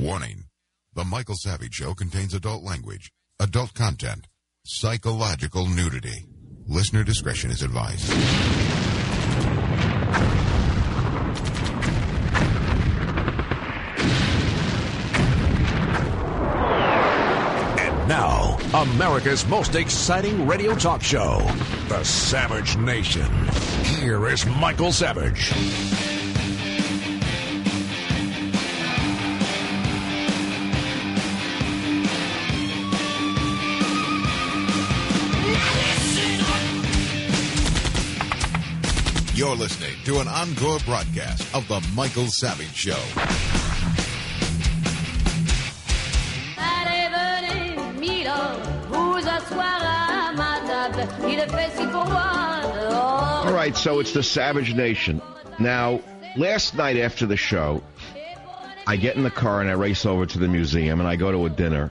Warning. The Michael Savage Show contains adult language, adult content, psychological nudity. Listener discretion is advised. And now, America's most exciting radio talk show, The Savage Nation. Here is Michael Savage. You're listening to an encore broadcast of The Michael Savage Show. All right, so it's the Savage Nation. Now, last night after the show, I get in the car and I race over to the museum, and I go to a dinner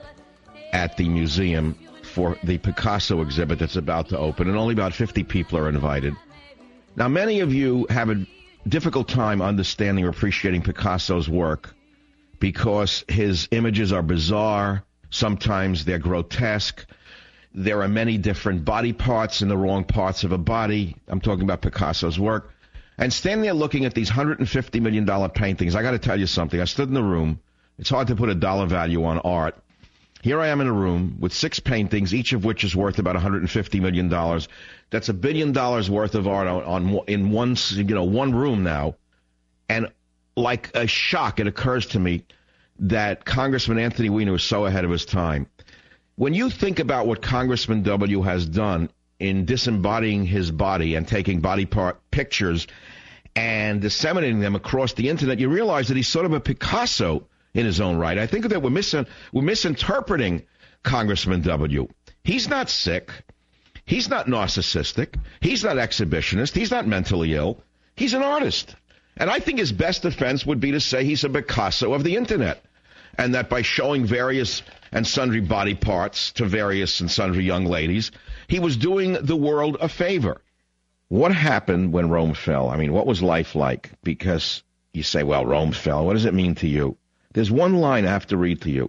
at the museum for the Picasso exhibit that's about to open, and only about 50 people are invited. Now, many of you have a difficult time understanding or appreciating Picasso's work because his images are bizarre. Sometimes they're grotesque. There are many different body parts in the wrong parts of a body. I'm talking about Picasso's work. And standing there looking at these $150 million paintings, I got to tell you something. I stood in the room. It's hard to put a dollar value on art. Here I am in a room with 6 paintings, each of which is worth about $150 million. That's $1 billion worth of art in one room now. And like a shock, it occurs to me that Congressman Anthony Weiner is so ahead of his time. When you think about what Congressman W. has done in disembodying his body and taking body part pictures and disseminating them across the internet, you realize that he's sort of a Picasso in his own right. I think that we're misinterpreting Congressman W. He's not sick. He's not narcissistic. He's not exhibitionist. He's not mentally ill. He's an artist. And I think his best defense would be to say he's a Picasso of the internet, and that by showing various and sundry body parts to various and sundry young ladies, he was doing the world a favor. What happened when Rome fell? I mean, what was life like? Because you say, well, Rome fell. What does it mean to you? There's one line I have to read to you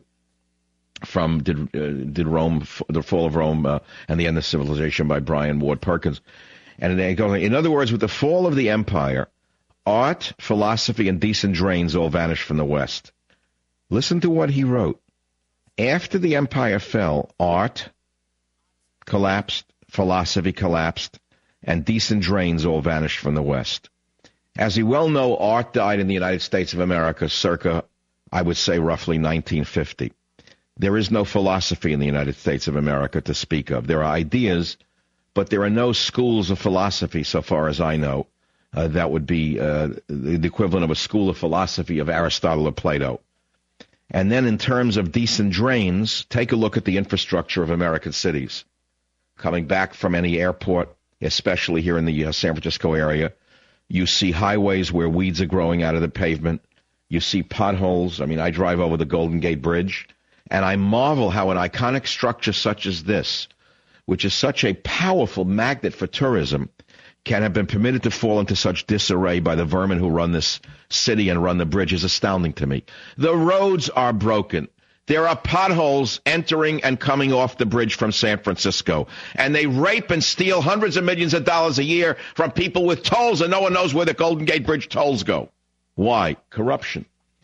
from Did Rome, The Fall of Rome and the End of Civilization by Brian Ward Perkins. And they go, in other words, with the fall of the empire, art, philosophy, and decent drains all vanished from the West. Listen to what he wrote. After the empire fell, art collapsed, philosophy collapsed, and decent drains all vanished from the West. As we well know, art died in the United States of America circa, I would say, roughly 1950. There is no philosophy in the United States of America to speak of. There are ideas, but there are no schools of philosophy, so far as I know. That would be the equivalent of a school of philosophy of Aristotle or Plato. And then in terms of decent drains, take a look at the infrastructure of American cities. Coming back from any airport, especially here in the San Francisco area, you see highways where weeds are growing out of the pavement. You see potholes. I mean, I drive over the Golden Gate Bridge, and I marvel how an iconic structure such as this, which is such a powerful magnet for tourism, can have been permitted to fall into such disarray by the vermin who run this city and run the bridge is astounding to me. The roads are broken. There are potholes entering and coming off the bridge from San Francisco, and they rape and steal hundreds of millions of dollars a year from people with tolls, and no one knows where the Golden Gate Bridge tolls go. Why? Corruption.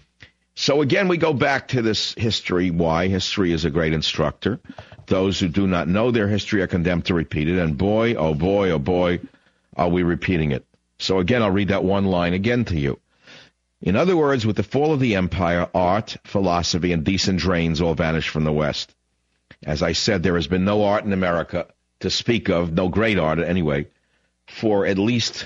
So again, we go back to this history. Why? History is a great instructor. Those who do not know their history are condemned to repeat it, and boy, oh boy, oh boy, are we repeating it. So again, I'll read that one line again to you. In other words, with the fall of the empire, art, philosophy, and decent drains all vanished from the West. As I said, there has been no art in America to speak of, no great art anyway, for at least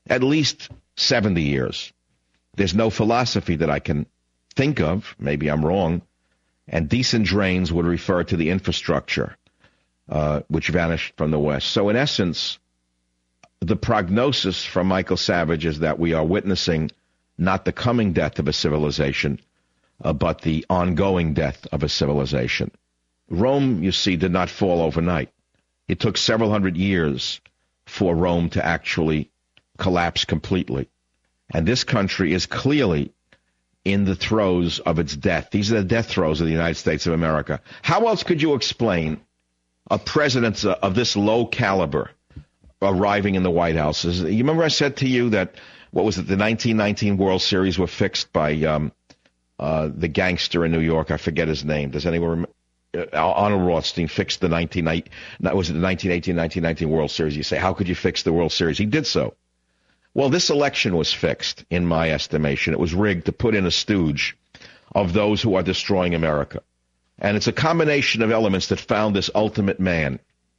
70 years. There's no philosophy that I can think of, maybe I'm wrong, and decent drains would refer to the infrastructure, which vanished from the West. So in essence, the prognosis from Michael Savage is that we are witnessing not the coming death of a civilization, but the ongoing death of a civilization. Rome, you see, did not fall overnight. It took several hundred years for Rome to actually collapse completely. And this country is clearly in the throes of its death. These are the death throes of the United States of America. How else could you explain a president of this low caliber arriving in the White House? You remember I said to you that, what was it, the 1919 World Series were fixed by the gangster in New York? I forget his name. Does anyone remember? Arnold Rothstein fixed the 1918-1919 World Series. You say, how could you fix the World Series? He did so. Well, this election was fixed, in my estimation. It was rigged to put in a stooge of those who are destroying America. And it's a combination of elements that found this ultimate man,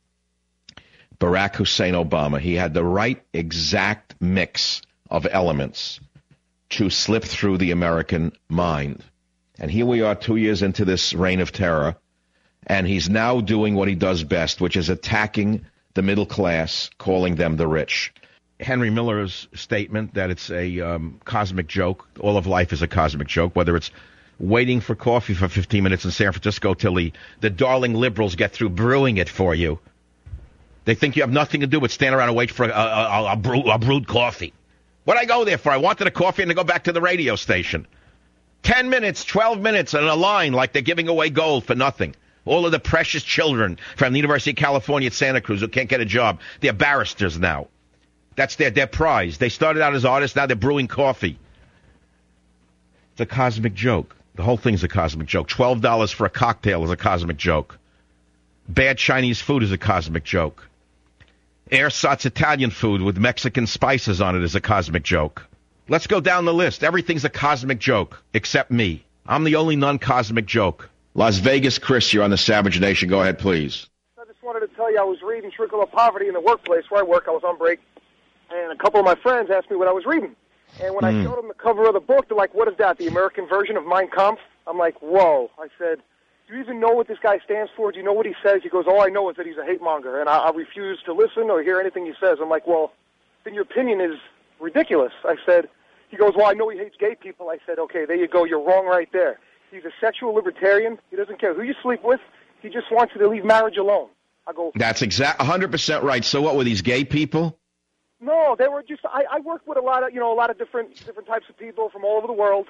Barack Hussein Obama. He had the right exact mix of elements to slip through the American mind. And here we are 2 years into this reign of terror, and he's now doing what he does best, which is attacking the middle class, calling them the rich. Henry Miller's statement that it's a cosmic joke, all of life is a cosmic joke, whether it's waiting for coffee for 15 minutes in San Francisco till the darling liberals get through brewing it for you. They think you have nothing to do but stand around and wait for a brewed coffee. What'd I go there for? I wanted a coffee and to go back to the radio station. 10 minutes, 12 minutes in a line like they're giving away gold for nothing. All of the precious children from the University of California at Santa Cruz who can't get a job, they're barristers now. That's their prize. They started out as artists, now they're brewing coffee. It's a cosmic joke. The whole thing's a cosmic joke. $12 for a cocktail is a cosmic joke. Bad Chinese food is a cosmic joke. Ersatz Italian food with Mexican spices on it is a cosmic joke. Let's go down the list. Everything's a cosmic joke, except me. I'm the only non-cosmic joke. Las Vegas Chris, you're on the Savage Nation. Go ahead, please. I just wanted to tell you I was reading Trickle of Poverty in the workplace where I work. I was on break, and a couple of my friends asked me what I was reading. And when I showed them the cover of the book, they're like, what is that, the American version of Mein Kampf? I'm like, whoa. I said, do you even know what this guy stands for? Do you know what he says? He goes, all I know is that he's a hate monger, and I refuse to listen or hear anything he says. I'm like, well, then your opinion is ridiculous. I said, he goes, well, I know he hates gay people. I said, okay, there you go. You're wrong right there. He's a sexual libertarian. He doesn't care who you sleep with. He just wants you to leave marriage alone. I go, that's 100% right. So what were these gay people? No, they were just. I worked with a lot of different types of people from all over the world.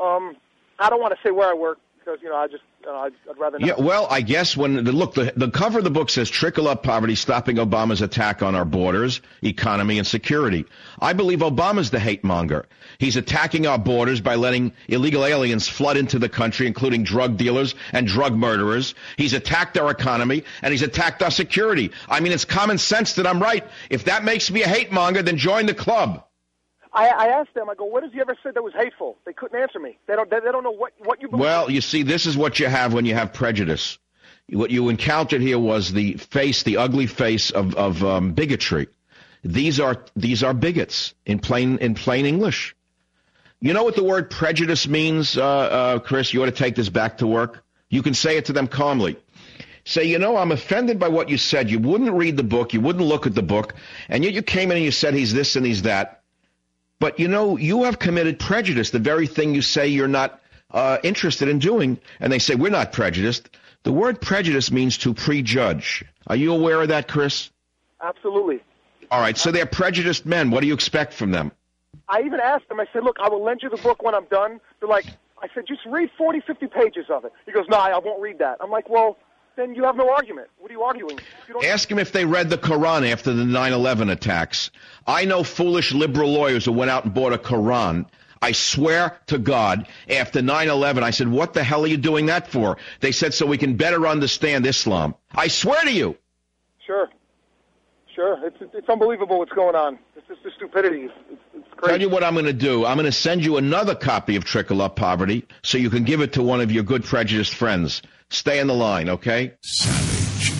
I don't want to say where I work because I'd rather not. Yeah, well, I guess the cover of the book says "Trickle Up Poverty: Stopping Obama's Attack on Our Borders, Economy, and Security." I believe Obama's the hate monger. He's attacking our borders by letting illegal aliens flood into the country, including drug dealers and drug murderers. He's attacked our economy, and he's attacked our security. I mean, it's common sense that I'm right. If that makes me a hate monger, then join the club. I asked them, I go, what has he ever said that was hateful? They couldn't answer me. They don't know what you believe. Well, you see, this is what you have when you have prejudice. What you encountered here was the ugly face of bigotry. These are bigots in plain English. You know what the word prejudice means, Chris? You ought to take this back to work. You can say it to them calmly. Say, I'm offended by what you said. You wouldn't read the book. You wouldn't look at the book. And yet you came in and you said he's this and he's that. But, you have committed prejudice, the very thing you say you're not interested in doing. And they say, we're not prejudiced. The word prejudice means to prejudge. Are you aware of that, Chris? Absolutely. All right, so they're prejudiced men. What do you expect from them? I even asked them, I said, look, I will lend you the book when I'm done. They're like, I said, just read 40, 50 pages of it. He goes, no, I won't read that. I'm like, well, then you have no argument. What are you arguing? Ask them if they read the Quran after the 9/11 attacks. I know foolish liberal lawyers who went out and bought a Quran. I swear to God, after 9/11, I said, what the hell are you doing that for? They said, so we can better understand Islam. I swear to you. Sure. It's unbelievable what's going on. It's just the stupidity. It's crazy. Tell you what I'm going to do. I'm going to send you another copy of Trickle Up Poverty so you can give it to one of your good prejudiced friends. Stay on the line, okay? Savage.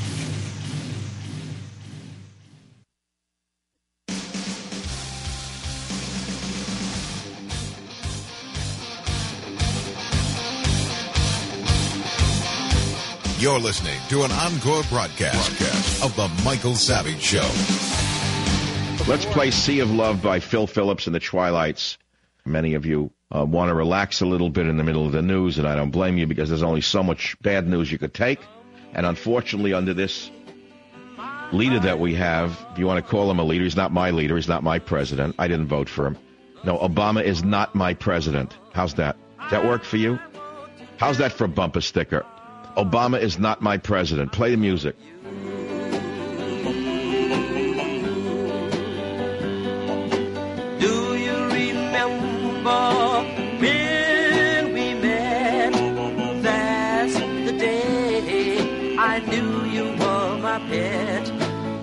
You're listening to an encore broadcast of The Michael Savage Show. Let's play Sea of Love by Phil Phillips and the Twilights. Many of you want to relax a little bit in the middle of the news, and I don't blame you because there's only so much bad news you could take. And unfortunately, under this leader that we have, if you want to call him a leader, he's not my leader, he's not my president. I didn't vote for him. No, Obama is not my president. How's that? Does that work for you? How's that for a bumper sticker? Obama is not my president. Play the music. Do you remember when we met? That's the day I knew you were my pet.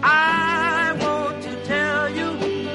I want to tell you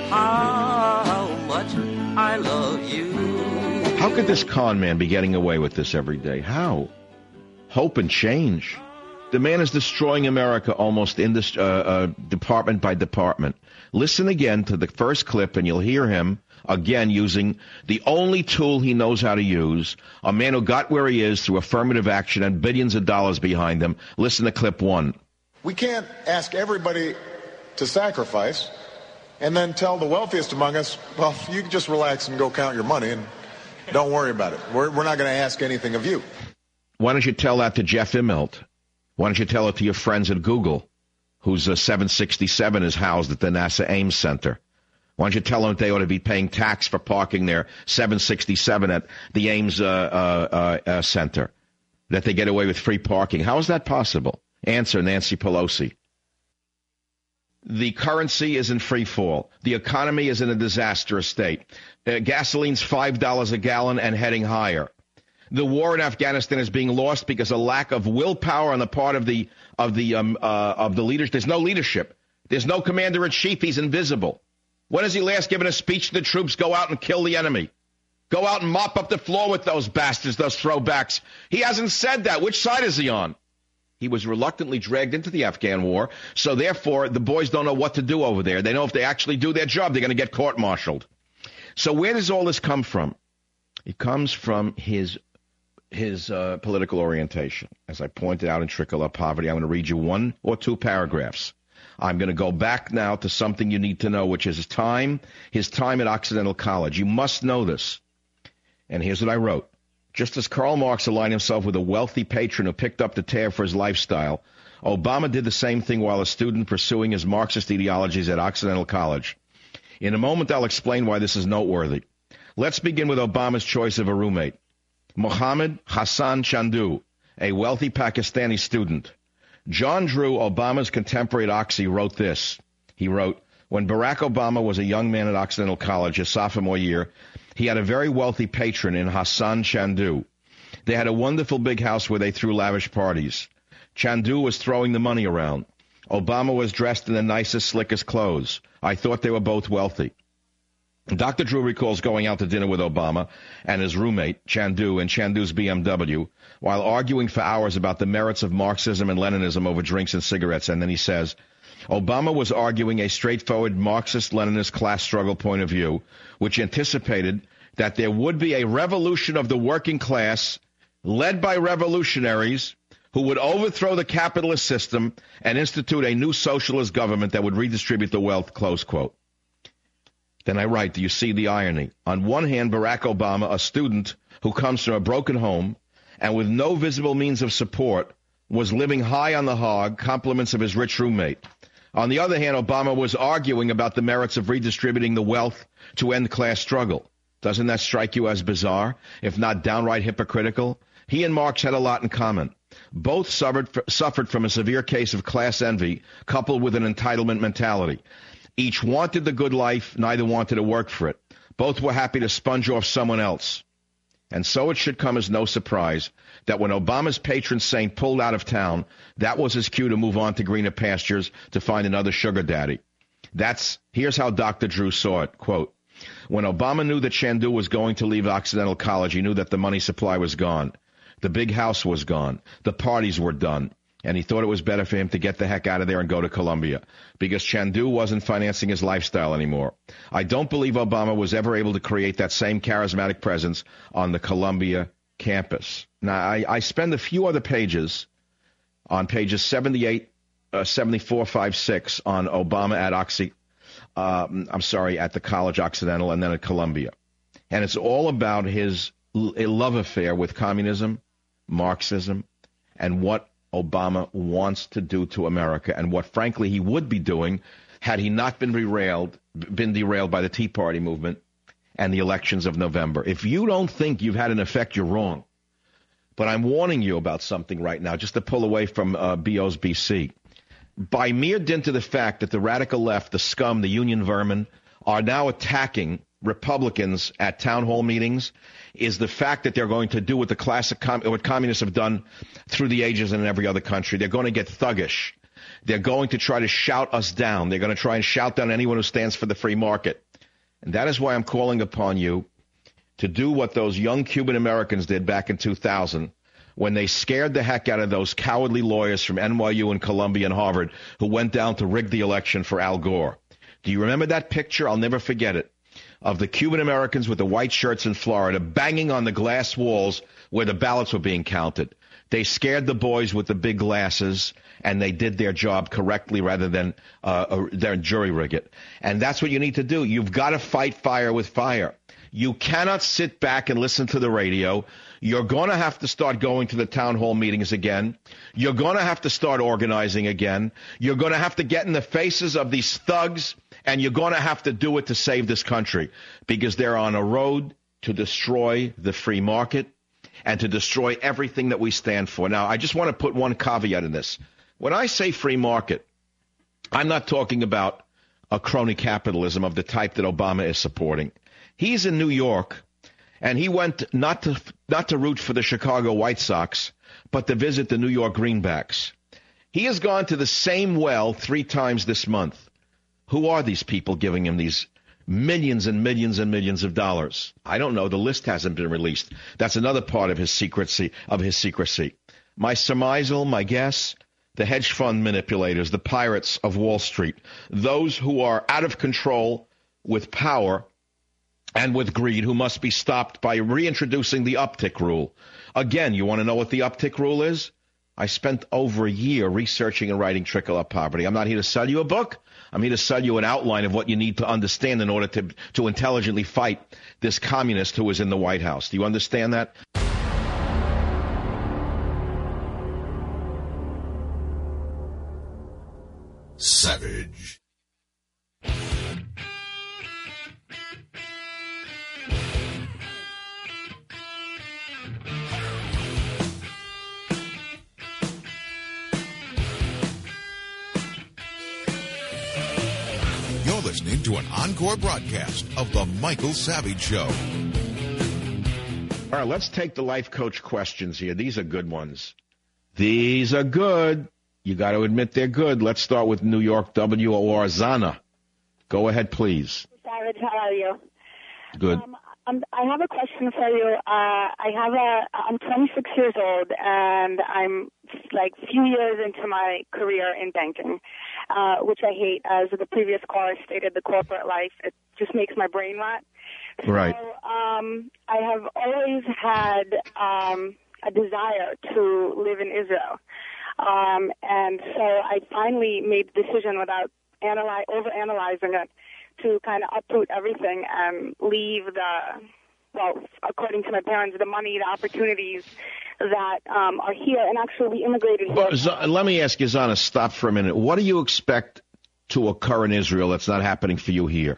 how much I love you. How could this con man be getting away with this every day? How? Hope and change. The man is destroying America almost in this department by department. Listen again to the first clip, and you'll hear him again using the only tool he knows how to use, a man who got where he is through affirmative action and billions of dollars behind him. Listen to clip 1. We can't ask everybody to sacrifice and then tell the wealthiest among us, well, you can just relax and go count your money and don't worry about it. We're not going to ask anything of you. Why don't you tell that to Jeff Immelt? Why don't you tell it to your friends at Google, whose 767 is housed at the NASA Ames Center? Why don't you tell them that they ought to be paying tax for parking their 767 at the Ames Center, that they get away with free parking? How is that possible? Answer, Nancy Pelosi. The currency is in free fall. The economy is in a disastrous state. Gasoline's $5 a gallon and heading higher. The war in Afghanistan is being lost because of lack of willpower on the part of the leaders. There's no leadership. There's no commander-in-chief. He's invisible. When has he last given a speech to the troops? Go out and kill the enemy. Go out and mop up the floor with those bastards, those throwbacks. He hasn't said that. Which side is he on? He was reluctantly dragged into the Afghan war, so therefore the boys don't know what to do over there. They know if they actually do their job, they're going to get court-martialed. So where does all this come from? It comes from his political orientation. As I pointed out in Trickle Up Poverty, I'm going to read you 1 or 2 paragraphs. I'm going to go back now to something you need to know, which is his time at Occidental College. You must know this. And here's what I wrote. Just as Karl Marx aligned himself with a wealthy patron who picked up the tab for his lifestyle, Obama did the same thing while a student pursuing his Marxist ideologies at Occidental College. In a moment, I'll explain why this is noteworthy. Let's begin with Obama's choice of a roommate. Mohammed Hassan Chandu, a wealthy Pakistani student. John Drew, Obama's contemporary at Oxy, wrote this. He wrote, when Barack Obama was a young man at Occidental College, his sophomore year, he had a very wealthy patron in Hassan Chandu. They had a wonderful big house where they threw lavish parties. Chandu was throwing the money around. Obama was dressed in the nicest, slickest clothes. I thought they were both wealthy. Dr. Drew recalls going out to dinner with Obama and his roommate, Chandu, in Chandu's BMW, while arguing for hours about the merits of Marxism and Leninism over drinks and cigarettes. And then he says, Obama was arguing a straightforward Marxist-Leninist class struggle point of view, which anticipated that there would be a revolution of the working class led by revolutionaries who would overthrow the capitalist system and institute a new socialist government that would redistribute the wealth, close quote. Then I write, do you see the irony? On one hand, Barack Obama, a student who comes from a broken home and with no visible means of support, was living high on the hog, compliments of his rich roommate. On the other hand, Obama was arguing about the merits of redistributing the wealth to end class struggle. Doesn't that strike you as bizarre, if not downright hypocritical? He and Marx had a lot in common. Both suffered from a severe case of class envy, coupled with an entitlement mentality. Each wanted the good life, neither wanted to work for it. Both were happy to sponge off someone else. And so it should come as no surprise that when Obama's patron saint pulled out of town, that was his cue to move on to greener pastures to find another sugar daddy. Here's how Dr. Drew saw it, quote, when Obama knew that Chandu was going to leave Occidental College, he knew that the money supply was gone. The big house was gone. The parties were done. And he thought it was better for him to get the heck out of there and go to Columbia, because Chandu wasn't financing his lifestyle anymore. I don't believe Obama was ever able to create that same charismatic presence on the Columbia campus. Now, I spend a few other pages on pages 78, 74, 5, 6 on Obama at at the College Occidental and then at Columbia. And it's all about his love affair with communism, Marxism, and what Obama wants to do to America, and what, frankly, he would be doing had he not been derailed by the Tea Party movement and the elections of November. If you don't think you've had an effect, you're wrong. But I'm warning you about something right now, just to pull away from BO's BC. By mere dint of the fact that the radical left, the scum, the union vermin, are now attacking Republicans at town hall meetings, is the fact that they're going to do what the classic what communists have done through the ages and in every other country. They're going to get thuggish. They're going to try to shout us down. They're going to try and shout down anyone who stands for the free market. And that is why I'm calling upon you to do what those young Cuban Americans did back in 2000 when they scared the heck out of those cowardly lawyers from NYU and Columbia and Harvard who went down to rig the election for Al Gore. Do you remember that picture? I'll never forget it. Of the Cuban Americans with the white shirts in Florida banging on the glass walls where the ballots were being counted. They scared the boys with the big glasses, and they did their job correctly rather than their jury rig it. And that's what you need to do. You've got to fight fire with fire. You cannot sit back and listen to the radio. You're going to have to start going to the town hall meetings again. You're going to have to start organizing again. You're going to have to get in the faces of these thugs, and you're going to have to do it to save this country, because they're on a road to destroy the free market and to destroy everything that we stand for. Now, I just want to put one caveat in this. When I say free market, I'm not talking about a crony capitalism of the type that Obama is supporting. He's in New York, and he went not to root for the Chicago White Sox, but to visit the New York Greenbacks. He has gone to the same well 3 times this month. Who are these people giving him these millions and millions and millions of dollars? I don't know. The list hasn't been released. That's another part of his secrecy. My surmisal, my guess, the hedge fund manipulators, the pirates of Wall Street, those who are out of control with power and with greed, who must be stopped by reintroducing the uptick rule. Again, you want to know what the uptick rule is? I spent over a year researching and writing Trickle Up Poverty. I'm not here to sell you a book. I'm here to sell you an outline of what you need to understand in order to intelligently fight this communist who is in the White House. Do you understand that? Savage. Listening to an encore broadcast of The Michael Savage Show. All right, let's take the life coach questions here. These are good ones. These are good. You got to admit they're good. Let's start with New York WOR Zana. Go ahead, please. Savage, how are you? Good. I have a question for you. I'm 26 years old, and I'm like few years into my career in banking, which I hate. As the previous caller stated, the corporate life, it just makes my brain rot. Right. So I have always had a desire to live in Israel. And so I finally made the decision without overanalyzing it to kind of uproot everything and leave according to my parents, the money, the opportunities that are here. And actually, we immigrated here. Well, let me ask you, Zana, stop for a minute. What do you expect to occur in Israel that's not happening for you here?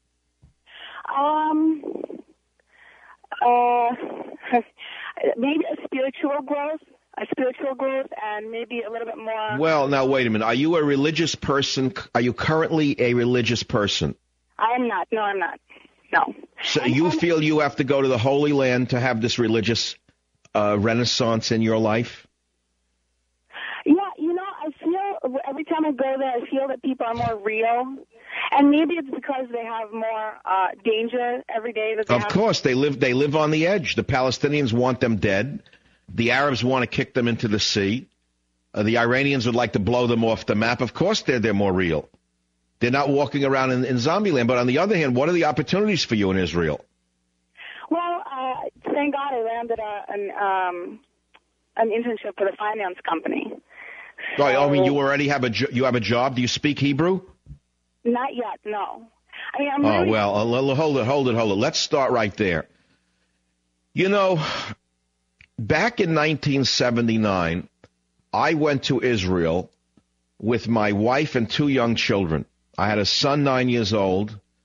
Maybe a spiritual growth, and maybe a little bit more. Well, now, wait a minute. Are you a religious person? Are you currently a religious person? I am not. No, I'm not. No. So you feel you have to go to the Holy Land to have this religious renaissance in your life? Yeah, I feel every time I go there, I feel that people are more real. And maybe it's because they have more danger every day. Of course, they live on the edge. The Palestinians want them dead. The Arabs want to kick them into the sea. The Iranians would like to blow them off the map. Of course, they're more real. They're not walking around in zombie land. But on the other hand, what are the opportunities for you in Israel? Well, thank God I landed an internship for the finance company. So, I mean, you already have a job. Do you speak Hebrew? Not yet, no. I mean, hold it. Let's start right there. Back in 1979, I went to Israel with my wife and 2 young children. I had a son 9 years old.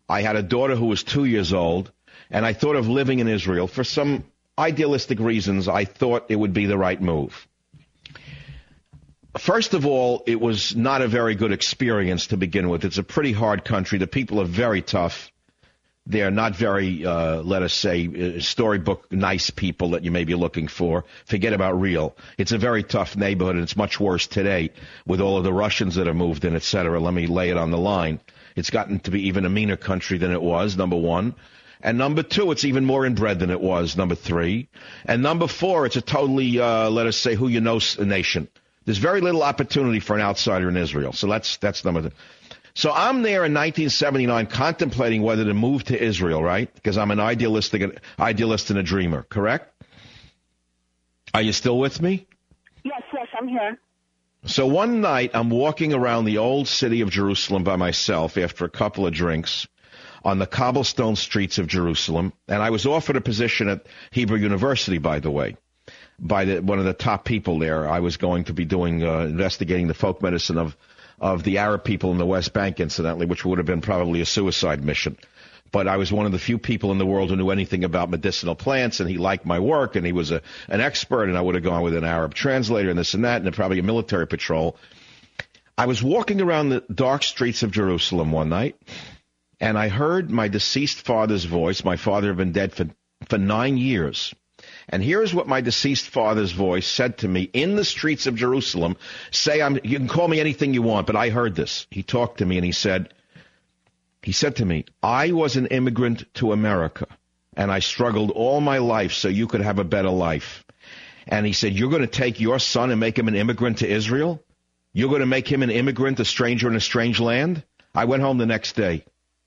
I had a daughter who was 2 years old, and I thought of living in Israel. For some idealistic reasons, I thought it would be the right move. First of all, it was not a very good experience to begin with. It's a pretty hard country. The people are very tough. They're not very, let us say, storybook nice people that you may be looking for. Forget about real. It's a very tough neighborhood, and it's much worse today with all of the Russians that have moved in, et cetera. Let me lay it on the line. It's gotten to be even a meaner country than it was, number one. And number two, it's even more inbred than it was, number three. And number four, it's a totally, let us say, who you know nation. There's very little opportunity for an outsider in Israel. So that's number two. So I'm there in 1979 contemplating whether to move to Israel, right? Because I'm an idealist and a dreamer, correct? Are you still with me? Yes, I'm here. So one night I'm walking around the old city of Jerusalem by myself after a couple of drinks on the cobblestone streets of Jerusalem, and I was offered a position at Hebrew University, by the way, by one of the top people there. I was going to be doing investigating the folk medicine of the Arab people in the West Bank, incidentally, which would have been probably a suicide mission. But I was one of the few people in the world who knew anything about medicinal plants, and he liked my work, and he was an expert, and I would have gone with an Arab translator and this and that, and probably a military patrol. I was walking around the dark streets of Jerusalem one night, and I heard my deceased father's voice. My father had been dead for 9 years. And here's what my deceased father's voice said to me in the streets of Jerusalem. You can call me anything you want, but I heard this. He talked to me and he said to me, I was an immigrant to America, and I struggled all my life so you could have a better life. And he said, you're going to take your son and make him an immigrant to Israel? You're going to make him an immigrant, a stranger in a strange land? I went home the next day.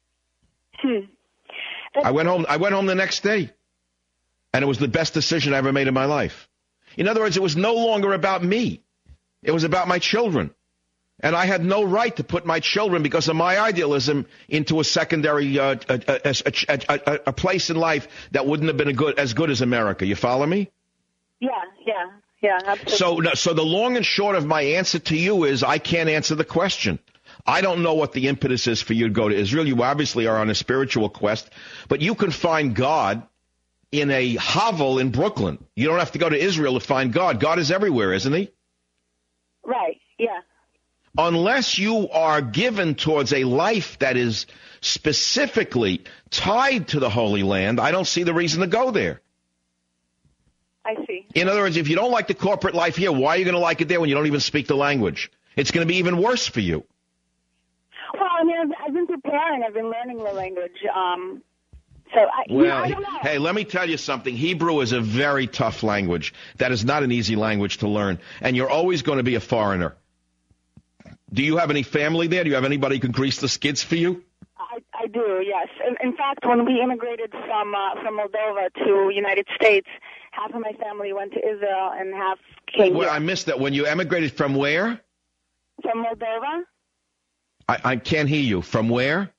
I went home the next day. And it was the best decision I ever made in my life. In other words, it was no longer about me. It was about my children. And I had no right to put my children, because of my idealism, into a secondary a place in life that wouldn't have been as good as America. You follow me? Yeah, absolutely. So the long and short of my answer to you is I can't answer the question. I don't know what the impetus is for you to go to Israel. You obviously are on a spiritual quest, but you can find God in a hovel in Brooklyn. You don't have to go to Israel to find God. God is everywhere, isn't he? Right, yeah. Unless you are given towards a life that is specifically tied to the Holy Land, I don't see the reason to go there. I see. In other words, if you don't like the corporate life here, why are you going to like it there when you don't even speak the language? It's going to be even worse for you. Well, I mean, I've been preparing. I've been learning the language. I don't know. Hey, let me tell you something. Hebrew is a very tough language. That is not an easy language to learn. And you're always going to be a foreigner. Do you have any family there? Do you have anybody who can grease the skids for you? I do, yes. In fact, when we immigrated from Moldova to United States, half of my family went to Israel and half came here. I missed that. When you emigrated from where? From Moldova. I can't hear you. From where?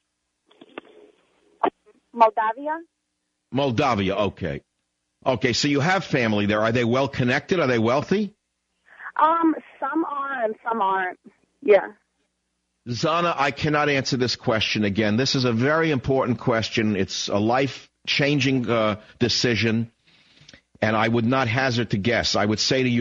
Moldavia, okay. Okay, so you have family there. Are they well connected? Are they wealthy? Some are and some aren't. Yeah. Zana, I cannot answer this question again. This is a very important question. It's a life-changing decision, and I would not hazard to guess. I would say to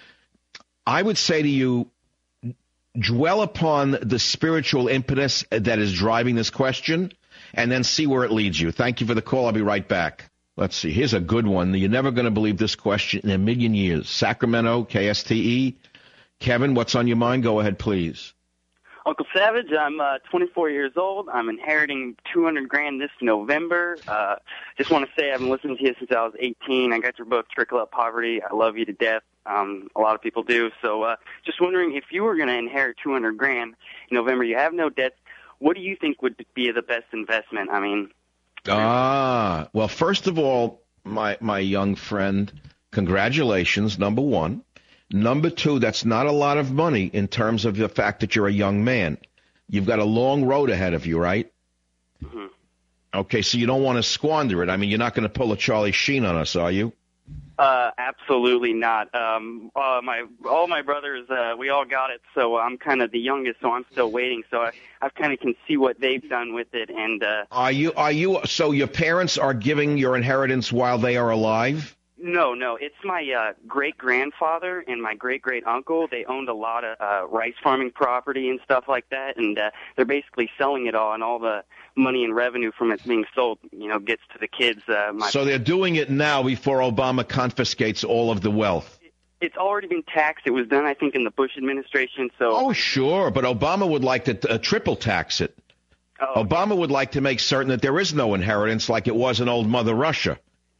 you, dwell upon the spiritual impetus that is driving this question, and then see where it leads you. Thank you for the call. I'll be right back. Let's see. Here's a good one. You're never going to believe this question in a million years. Sacramento, KSTE. Kevin, what's on your mind? Go ahead, please. Uncle Savage, I'm 24 years old. I'm inheriting $200,000 this November. Just want to say I've been listening to you since I was 18. I got your book, Trickle Up Poverty. I love you to death. A lot of people do. So just wondering, if you were going to inherit $200,000 in November, you have no debts, what do you think would be the best investment? I mean... well, first of all, my young friend, congratulations, number one. Number two, that's not a lot of money in terms of the fact that you're a young man. You've got a long road ahead of you, right? Mm-hmm. Okay, so you don't want to squander it. I mean, you're not going to pull a Charlie Sheen on us, are you? Absolutely not. All my brothers, we all got it, so I'm kind of the youngest, so I'm still waiting. So I kind of can see what they've done with it. And are you? So your parents are giving your inheritance while they are alive? No. It's my great-grandfather and my great-great-uncle. They owned a lot of rice farming property and stuff like that, and they're basically selling it all, and all the money and revenue from it being sold, gets to the kids. So they're doing it now before Obama confiscates all of the wealth. It's already been taxed. It was done, I think, in the Bush administration. So. Oh, sure, but Obama would like to triple tax it. Oh. Obama would like to make certain that there is no inheritance like it was in old Mother Russia.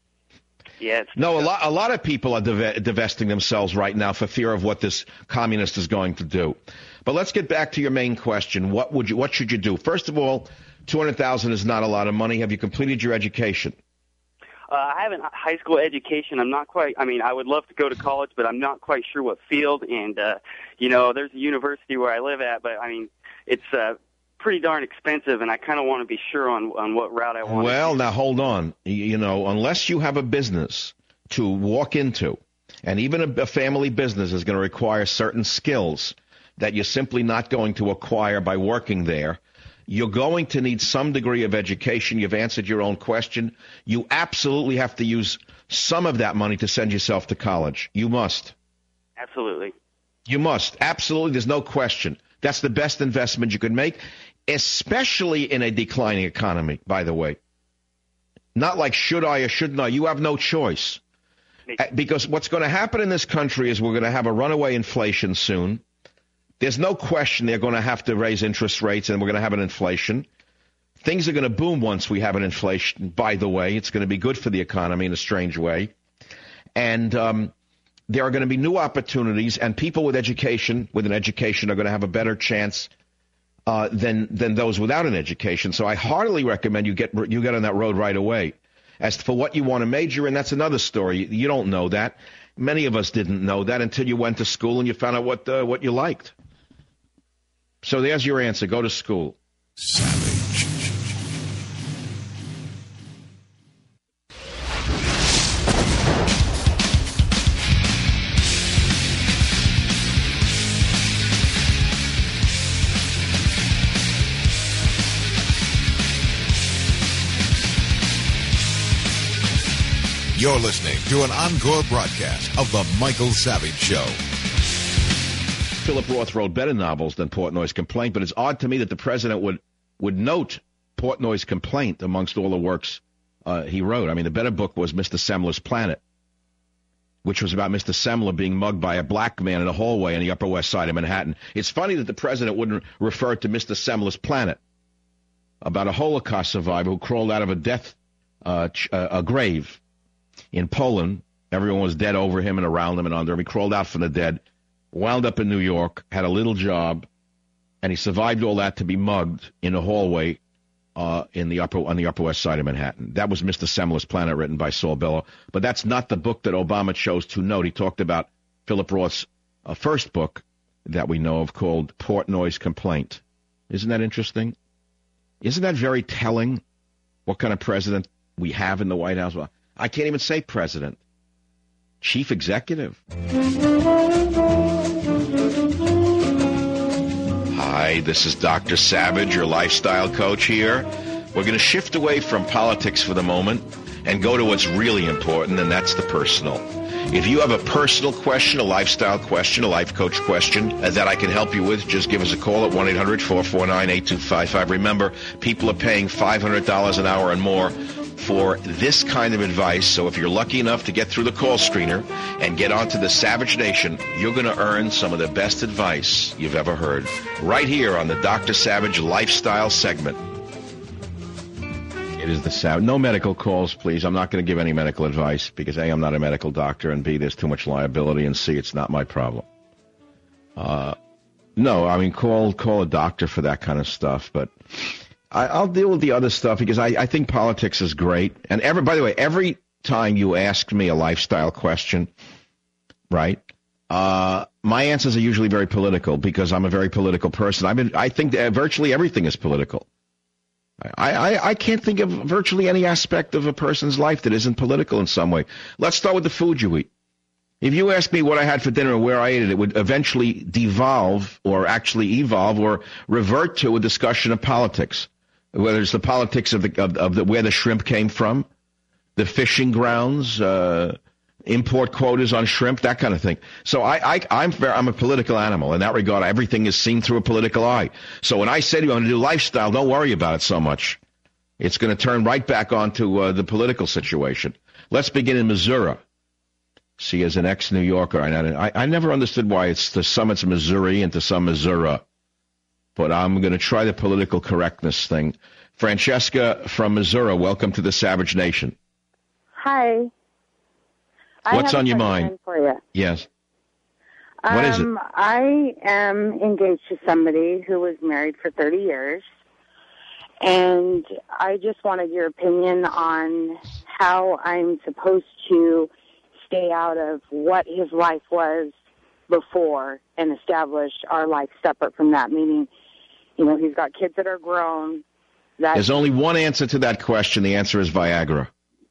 Yeah, no, a lot of people are divesting themselves right now for fear of what this communist is going to do. But let's get back to your main question. What should you do? First of all, $200,000 is not a lot of money. Have you completed your education? I have a high school education. I'm not quite. I mean, I would love to go to college, but I'm not quite sure what field. And there's a university where I live at, but I mean, it's pretty darn expensive, and I kind of want to be sure on what route I want. Well, now hold on. Unless you have a business to walk into, and even a family business is going to require certain skills that you're simply not going to acquire by working there, you're going to need some degree of education. You've answered your own question. You absolutely have to use some of that money to send yourself to college. You must. Absolutely. You must. Absolutely. There's no question. That's the best investment you could make, especially in a declining economy, by the way. Not like should I or shouldn't I. You have no choice. Because what's going to happen in this country is we're going to have a runaway inflation soon. There's no question they're going to have to raise interest rates, and we're going to have an inflation. Things are going to boom once we have an inflation, by the way. It's going to be good for the economy in a strange way. And there are going to be new opportunities, and people with an education are going to have a better chance than those without an education. So I heartily recommend you get on that road right away. As for what you want to major in, that's another story. You don't know that. Many of us didn't know that until you went to school and you found out what you liked. So there's your answer. Go to school. Savage. You're listening to an encore broadcast of The Michael Savage Show. Philip Roth wrote better novels than Portnoy's Complaint, but it's odd to me that the president would note Portnoy's Complaint amongst all the works he wrote. I mean, the better book was Mr. Semler's Planet, which was about Mr. Semler being mugged by a black man in a hallway in the Upper West Side of Manhattan. It's funny that the president wouldn't refer to Mr. Semler's Planet, about a Holocaust survivor who crawled out of a grave in Poland. Everyone was dead over him and around him and under him. He crawled out from the dead, wound up in New York, had a little job, and he survived all that to be mugged in a hallway on the Upper West Side of Manhattan. That was Mr. Semler's Planet, written by Saul Bellow. But that's not the book that Obama chose to note. He talked about Philip Roth's first book that we know of called Portnoy's Complaint. Isn't that interesting? Isn't that very telling what kind of president we have in the White House? Well, I can't even say president. Chief executive. Hi, this is Dr. Savage, your lifestyle coach here. We're going to shift away from politics for the moment and go to what's really important, and that's the personal. If you have a personal question, a lifestyle question, a life coach question that I can help you with, just give us a call at 1-800-449-8255. Remember, people are paying $500 an hour and more for this kind of advice. So if you're lucky enough to get through the call screener and get onto the Savage Nation, you're going to earn some of the best advice you've ever heard right here on the Dr. Savage Lifestyle segment. It is the Savage. No medical calls, please. I'm not going to give any medical advice because A, I'm not a medical doctor, and B, there's too much liability, and C, it's not my problem. No, I mean, call a doctor for that kind of stuff, but I'll deal with the other stuff because I think politics is great. And by the way, every time you ask me a lifestyle question, right, my answers are usually very political because I'm a very political person. I think virtually everything is political. I can't think of virtually any aspect of a person's life that isn't political in some way. Let's start with the food you eat. If you ask me what I had for dinner and where I ate it, it would eventually devolve or actually evolve or revert to a discussion of politics, whether it's the politics of the where the shrimp came from, the fishing grounds, import quotas on shrimp, that kind of thing. So I'm a political animal in that regard. Everything is seen through a political eye. So when I say to you, I'm going to do lifestyle, don't worry about it so much. It's going to turn right back onto the political situation. Let's begin in Missouri. See, as an ex-New Yorker, I never understood why it's to some it's Missouri and to some Missouri. But I'm going to try the political correctness thing. Francesca from Missouri, welcome to the Savage Nation. Hi. What's on your mind? For you. Yes. What is it? I am engaged to somebody who was married for 30 years, and I just wanted your opinion on how I'm supposed to stay out of what his life was before and establish our life separate from that, meaning, he's got kids that are grown. There's only one answer to that question. The answer is Viagra.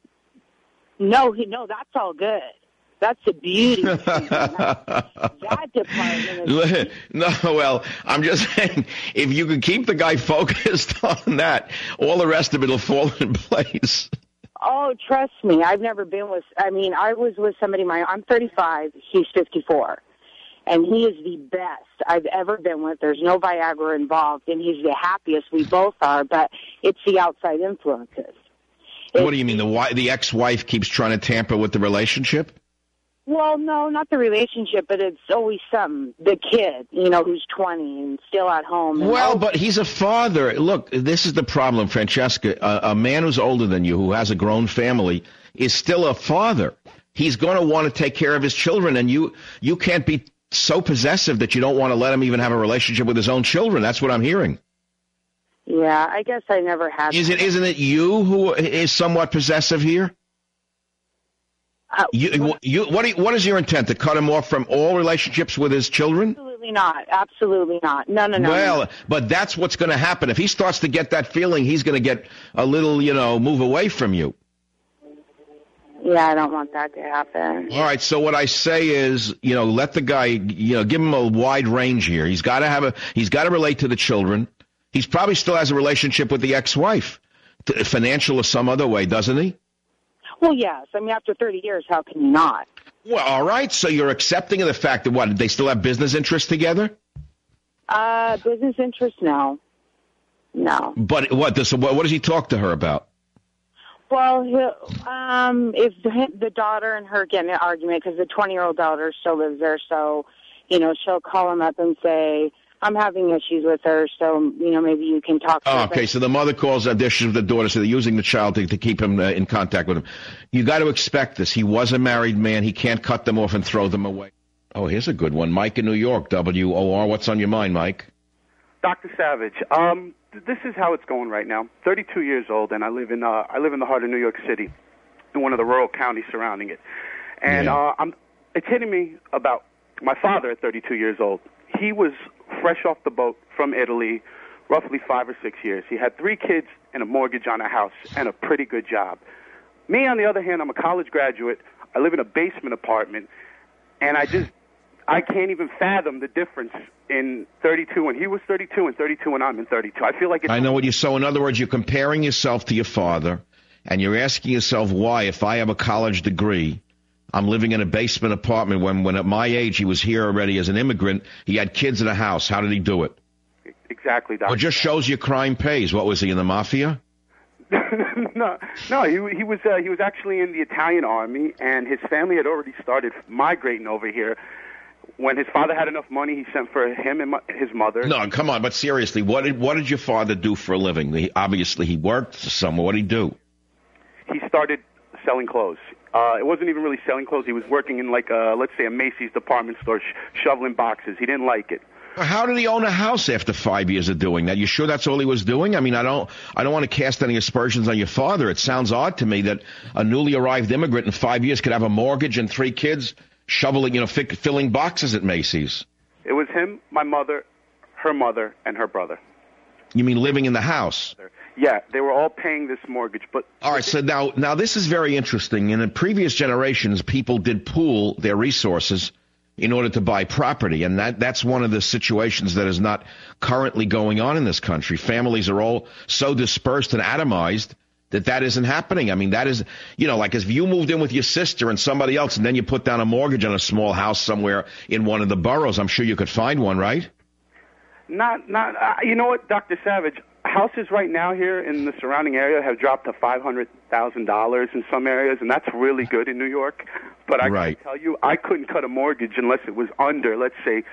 No, that's all good. That's the beauty. That department is... No, well, I'm just saying, if you can keep the guy focused on that, all the rest of it will fall in place. Oh, trust me. I've never been with... I was with somebody... I'm 35. He's 54. And he is the best I've ever been with. There's no Viagra involved, and he's the happiest we both are, but it's the outside influences. What do you mean? The ex-wife keeps trying to tamper with the relationship? Well, no, not the relationship, but it's always something. The kid, who's 20 and still at home. Well, but he's a father. Look, this is the problem, Francesca. A man who's older than you, who has a grown family, is still a father. He's going to want to take care of his children, and you can't be so possessive that you don't want to let him even have a relationship with his own children. That's what I'm hearing. Yeah, I guess I never had. Isn't it you who is somewhat possessive here? What is your intent, to cut him off from all relationships with his children? Absolutely not. Absolutely not. No. Well, but that's what's going to happen. If he starts to get that feeling, he's going to get a little, move away from you. Yeah, I don't want that to happen. All right, so what I say is, let the guy, give him a wide range here. He's got to relate to the children. He probably still has a relationship with the ex-wife, financial or some other way, doesn't he? Well, yes. After 30 years, how can you not? Well, all right. So you're accepting of the fact that they still have business interests together? Business interests, no. No. But what does he talk to her about? Well, if the daughter and her get in an argument, because the 20-year-old daughter still lives there, so, she'll call him up and say, I'm having issues with her, so, maybe you can talk to her. Okay, so the mother calls out issues with the daughter, so they're using the child to keep him in contact with him. You got to expect this. He was a married man. He can't cut them off and throw them away. Oh, here's a good one. Mike in New York, WOR. What's on your mind, Mike? Dr. Savage, this is how it's going right now. 32 years old, and I live in the heart of New York City, in one of the rural counties surrounding it. And it's hitting me about my father at 32 years old. He was fresh off the boat from Italy, roughly 5 or 6 years. He had 3 kids and a mortgage on a house and a pretty good job. Me, on the other hand, I'm a college graduate. I live in a basement apartment, and I can't even fathom the difference in 32 when he was 32 and 32 when I'm in 32. I feel like I know what you. So in other words, you're comparing yourself to your father, and you're asking yourself why, if I have a college degree, I'm living in a basement apartment when at my age he was here already as an immigrant. He had kids in a house. How did he do it? Exactly, Doctor. Well, it just shows you crime pays. What was he, in the mafia? No. He was actually in the Italian army, and his family had already started migrating over here. When his father had enough money, he sent for him and his mother. No, come on, but seriously, what did your father do for a living? Obviously, he worked somewhere. What did he do? He started selling clothes. It wasn't even really selling clothes. He was working in, let's say, a Macy's department store, shoveling boxes. He didn't like it. How did he own a house after 5 years of doing that? You sure that's all he was doing? I mean, I don't want to cast any aspersions on your father. It sounds odd to me that a newly arrived immigrant in 5 years could have a mortgage and 3 kids shoveling, filling boxes at Macy's. It was him, my mother, her mother, and her brother. You mean living in the house? Yeah, they were all paying this mortgage. But all right, so now this is very interesting. In previous generations, people did pool their resources in order to buy property, and that's one of the situations that is not currently going on in this country. Families are all so dispersed and atomized that isn't happening. I mean, that is, like if you moved in with your sister and somebody else, and then you put down a mortgage on a small house somewhere in one of the boroughs, I'm sure you could find one, right? You know what, Dr. Savage? Houses right now here in the surrounding area have dropped to $500,000 in some areas, and that's really good in New York. But I can tell you, I couldn't cut a mortgage unless it was under, let's say,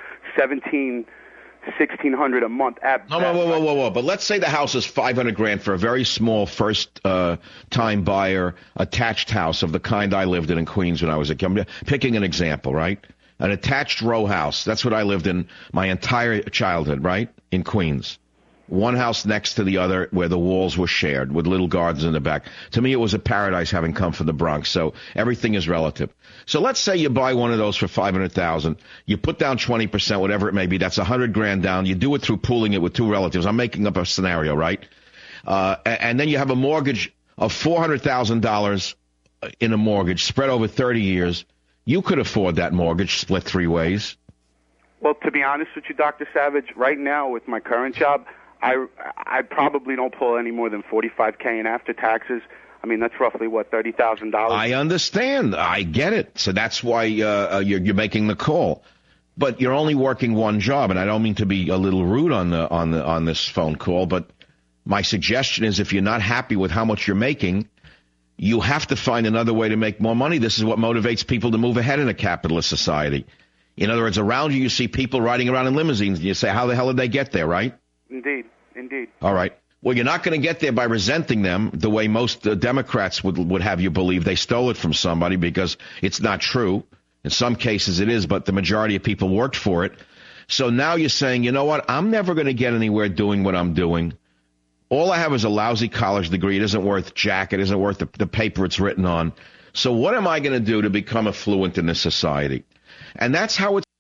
$1,600 a month at best. Whoa. But let's say the house is $500,000 for a very small first-time buyer attached house of the kind I lived in Queens when I was a kid. I'm picking an example, right? An attached row house. That's what I lived in my entire childhood, right, in Queens. One house next to the other where the walls were shared with little gardens in the back. To me, it was a paradise having come from the Bronx, so everything is relative. So let's say you buy one of those for $500,000. You put down 20%, whatever it may be. That's $100,000 down. You do it through pooling it with two relatives. I'm making up a scenario, right? And then you have a mortgage of $400,000 in a mortgage spread over 30 years. You could afford that mortgage split three ways. Well, to be honest with you, Dr. Savage, right now with my current job, I probably don't pull any more than $45,000 in after taxes. I mean, that's roughly, $30,000? I understand. I get it. So that's why you're making the call. But you're only working one job, and I don't mean to be a little rude on this phone call, but my suggestion is if you're not happy with how much you're making, you have to find another way to make more money. This is what motivates people to move ahead in a capitalist society. In other words, around you see people riding around in limousines, and you say, how the hell did they get there, right? Indeed. All right. Well, you're not going to get there by resenting them the way most Democrats would have you believe they stole it from somebody, because it's not true. In some cases it is, but the majority of people worked for it. So now you're saying, you know what, I'm never going to get anywhere doing what I'm doing. All I have is a lousy college degree. It isn't worth jack. It isn't worth the paper it's written on. So what am I going to do to become affluent in this society? And that's how it's.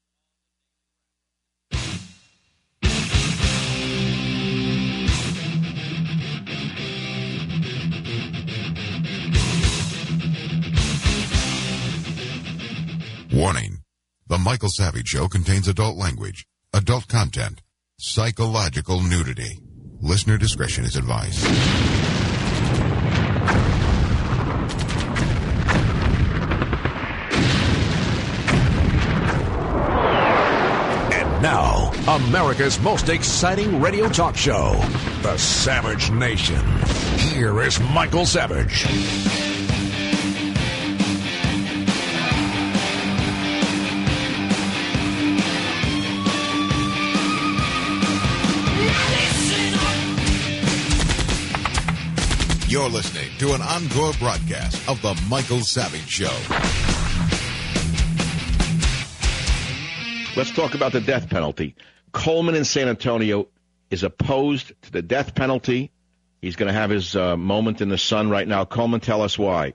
Warning. The Michael Savage Show contains adult language, adult content, psychological nudity. Listener discretion is advised. And now, America's most exciting radio talk show, The Savage Nation. Here is Michael Savage. You're listening to an encore broadcast of The Michael Savage Show. Let's talk about the death penalty. Coleman in San Antonio is opposed to the death penalty. He's going to have his moment in the sun right now. Coleman, tell us why.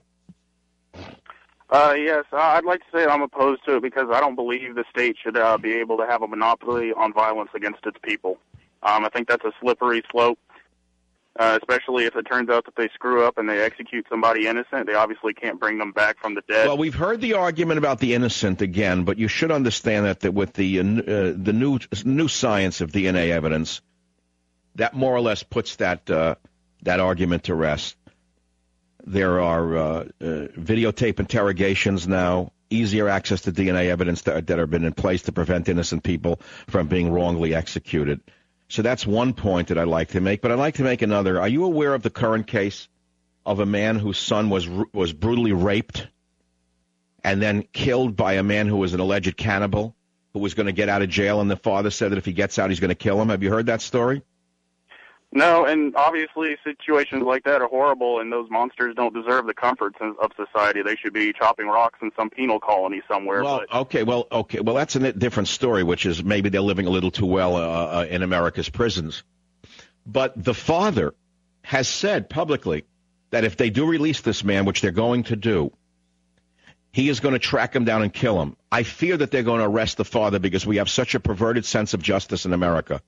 Yes, I'd like to say I'm opposed to it because I don't believe the state should be able to have a monopoly on violence against its people. I think that's a slippery slope. Especially if it turns out that they screw up and they execute somebody innocent. They obviously can't bring them back from the dead. Well, we've heard the argument about the innocent again, but you should understand that with the new science of DNA evidence, that more or less puts that argument to rest. There are videotape interrogations now, easier access to DNA evidence that have been in place to prevent innocent people from being wrongly executed. So that's one point that I'd like to make, but I'd like to make another. Are you aware of the current case of a man whose son was brutally raped and then killed by a man who was an alleged cannibal who was going to get out of jail, and the father said that if he gets out, he's going to kill him? Have you heard that story? No, and obviously situations like that are horrible, and those monsters don't deserve the comforts of society. They should be chopping rocks in some penal colony somewhere. Well, that's a different story, which is maybe they're living a little too well in America's prisons. But the father has said publicly that if they do release this man, which they're going to do, he is going to track him down and kill him. I fear that they're going to arrest the father because we have such a perverted sense of justice in America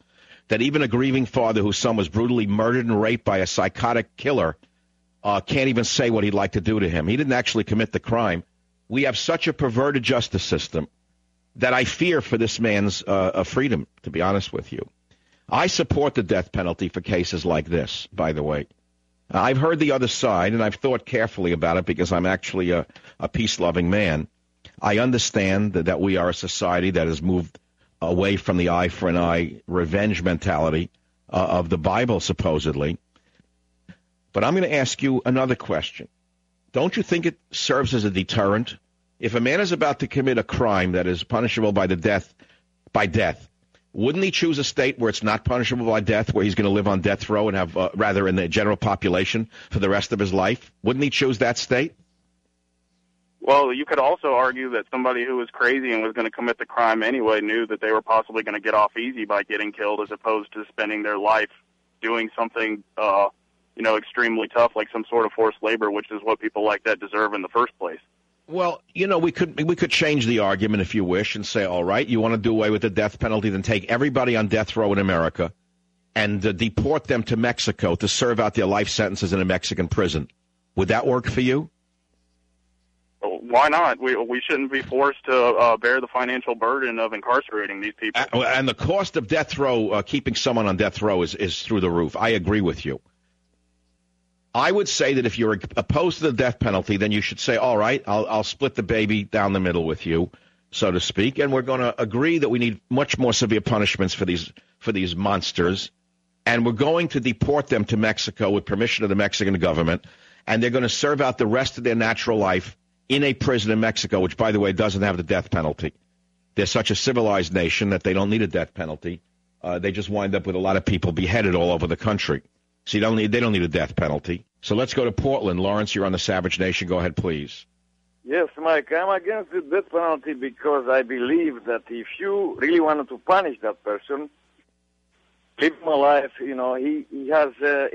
that even a grieving father whose son was brutally murdered and raped by a psychotic killer can't even say what he'd like to do to him. He didn't actually commit the crime. We have such a perverted justice system that I fear for this man's freedom, to be honest with you. I support the death penalty for cases like this, by the way. I've heard the other side, and I've thought carefully about it because I'm actually a peace-loving man. I understand that we are a society that has moved away from the eye for an eye revenge mentality of the Bible, supposedly. But I'm going to ask you another question. Don't you think it serves as a deterrent? If a man is about to commit a crime that is punishable by death, wouldn't he choose a state where it's not punishable by death, where he's going to live on death row and have, rather in the general population for the rest of his life? Wouldn't he choose that state? Well, you could also argue that somebody who was crazy and was going to commit the crime anyway knew that they were possibly going to get off easy by getting killed, as opposed to spending their life doing something, extremely tough, like some sort of forced labor, which is what people like that deserve in the first place. Well, we could change the argument if you wish and say, all right, you want to do away with the death penalty, then take everybody on death row in America and deport them to Mexico to serve out their life sentences in a Mexican prison. Would that work for you? Why not? We shouldn't be forced to bear the financial burden of incarcerating these people. And the cost of death row, keeping someone on death row is through the roof. I agree with you. I would say that if you're opposed to the death penalty, then you should say, all right, I'll split the baby down the middle with you, so to speak, and we're going to agree that we need much more severe punishments for these monsters, and we're going to deport them to Mexico with permission of the Mexican government, and they're going to serve out the rest of their natural life in a prison in Mexico, which, by the way, doesn't have the death penalty. They're such a civilized nation that they don't need a death penalty. They just wind up with a lot of people beheaded all over the country. So they don't need a death penalty. So let's go to Portland. Lawrence, you're on the Savage Nation. Go ahead, please. Yes, Mike, I'm against the death penalty because I believe that if you really wanted to punish that person, live him alive, he has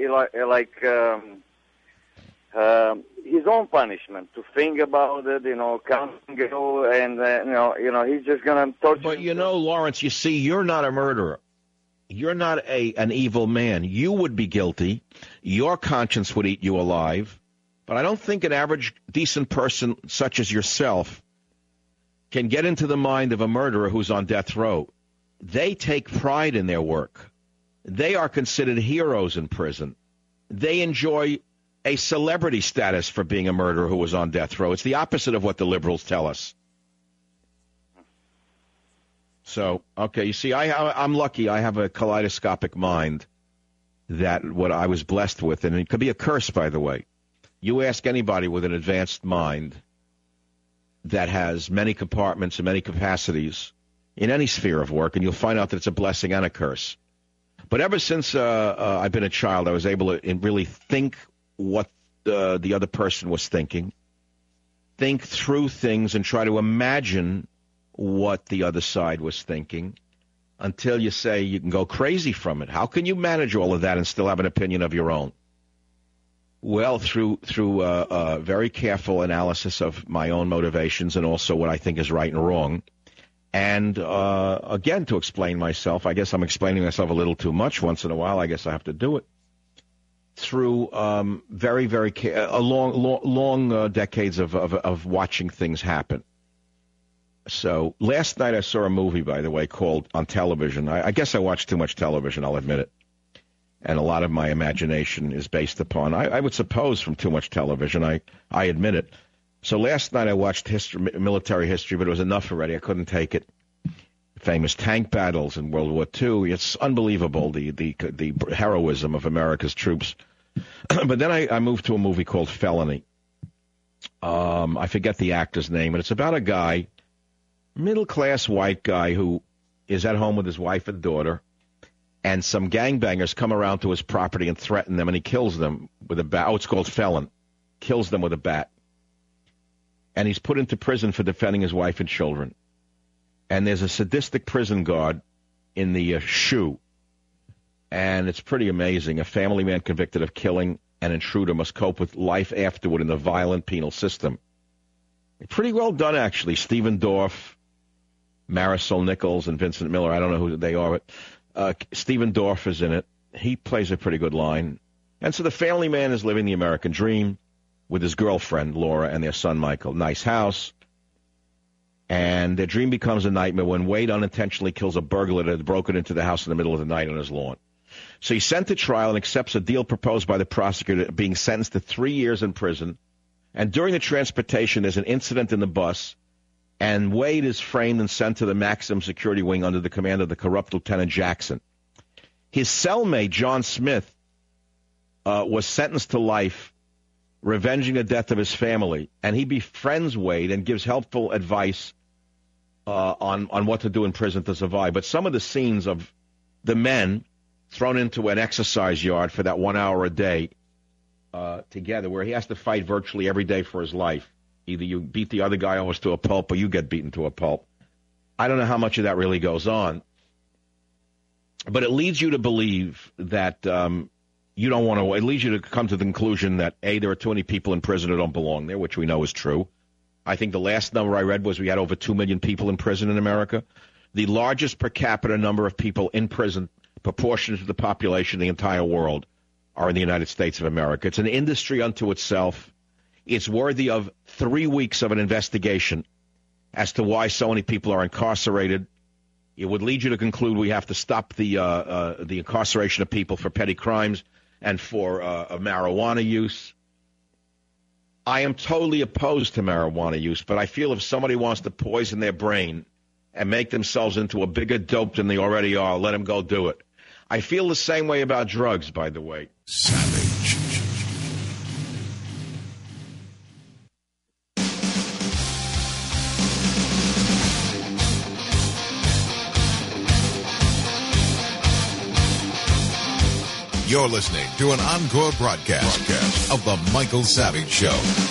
his own punishment to think about it, count and go, and he's just gonna torture. But Lawrence, you see, you're not a murderer. You're not an evil man. You would be guilty. Your conscience would eat you alive. But I don't think an average, decent person such as yourself can get into the mind of a murderer who's on death row. They take pride in their work. They are considered heroes in prison. They enjoy a celebrity status for being a murderer who was on death row. It's the opposite of what the liberals tell us. So, okay, you see, I'm lucky. I have a kaleidoscopic mind that what I was blessed with, and it could be a curse, by the way. You ask anybody with an advanced mind that has many compartments and many capacities in any sphere of work, and you'll find out that it's a blessing and a curse. But ever since I've been a child, I was able to really think what the other person was thinking, think through things, and try to imagine what the other side was thinking until you say you can go crazy from it. How can you manage all of that and still have an opinion of your own? Well, through very careful analysis of my own motivations and also what I think is right and wrong. And, again, to explain myself, I guess I'm explaining myself a little too much once in a while. I guess I have to do it. Through very, very long decades of watching things happen. So last night I saw a movie, by the way, called on television. I guess I watch too much television, I'll admit it. And a lot of my imagination is based upon, I would suppose, from too much television. I admit it. So last night I watched military history, but it was enough already. I couldn't take it. Famous tank battles in World War II. It's unbelievable, the heroism of America's troops. But then I moved to a movie called Felony. I forget the actor's name, and it's about a guy, middle-class white guy who is at home with his wife and daughter, and some gangbangers come around to his property and threaten them, and he kills them with a bat. Oh, it's called Felon. Kills them with a bat. And he's put into prison for defending his wife and children. And there's a sadistic prison guard in the shoe. And it's pretty amazing. A family man convicted of killing an intruder must cope with life afterward in the violent penal system. Pretty well done, actually. Stephen Dorff, Marisol Nichols, and Vincent Miller. I don't know who they are, but Stephen Dorff is in it. He plays a pretty good line. And so the family man is living the American dream with his girlfriend, Laura, and their son, Michael. Nice house. And their dream becomes a nightmare when Wade unintentionally kills a burglar that had broken into the house in the middle of the night on his lawn. So he's sent to trial and accepts a deal proposed by the prosecutor, being sentenced to 3 years in prison. And during the transportation, there's an incident in the bus, and Wade is framed and sent to the maximum security wing under the command of the corrupt Lieutenant Jackson. His cellmate, John Smith, was sentenced to life, revenging the death of his family. And he befriends Wade and gives helpful advice on what to do in prison to survive. But some of the scenes of the men thrown into an exercise yard for that 1 hour a day together, where he has to fight virtually every day for his life. Either you beat the other guy almost to a pulp or you get beaten to a pulp. I don't know how much of that really goes on. But it leads you to believe that you don't want to. It leads you to come to the conclusion that, A, there are too many people in prison who don't belong there, which we know is true. I think the last number I read was we had over 2 million people in prison in America. The largest per capita number of people in prison, proportionate to the population of the entire world, are in the United States of America. It's an industry unto itself. It's worthy of 3 weeks of an investigation as to why so many people are incarcerated. It would lead you to conclude we have to stop the incarceration of people for petty crimes and for marijuana use. I am totally opposed to marijuana use, but I feel if somebody wants to poison their brain and make themselves into a bigger dope than they already are, let them go do it. I feel the same way about drugs, by the way. Savage. You're listening to an encore broadcast of The Michael Savage Show.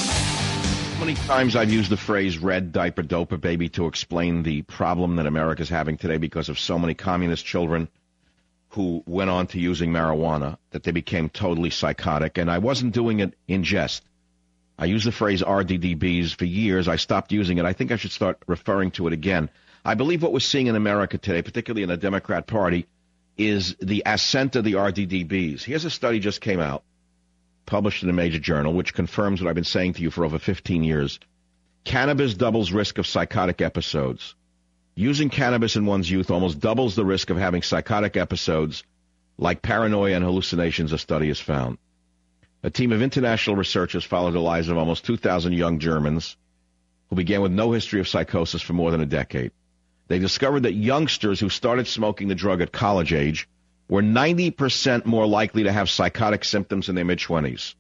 How many times I've used the phrase red diaper doper baby to explain the problem that America's having today because of so many communist children who went on to using marijuana that they became totally psychotic. And I wasn't doing it in jest. I used the phrase RDDBs for years. I stopped using it. I think I should start referring to it again. I believe what we're seeing in America today, particularly in the Democrat Party, is the ascent of the RDDBs. Here's a study just came out, published in a major journal, which confirms what I've been saying to you for over 15 years. Cannabis doubles risk of psychotic episodes. Using cannabis in one's youth almost doubles the risk of having psychotic episodes like paranoia and hallucinations, a study has found. A team of international researchers followed the lives of almost 2,000 young Germans who began with no history of psychosis for more than a decade. They discovered that youngsters who started smoking the drug at college age were 90% more likely to have psychotic symptoms in their mid-20s.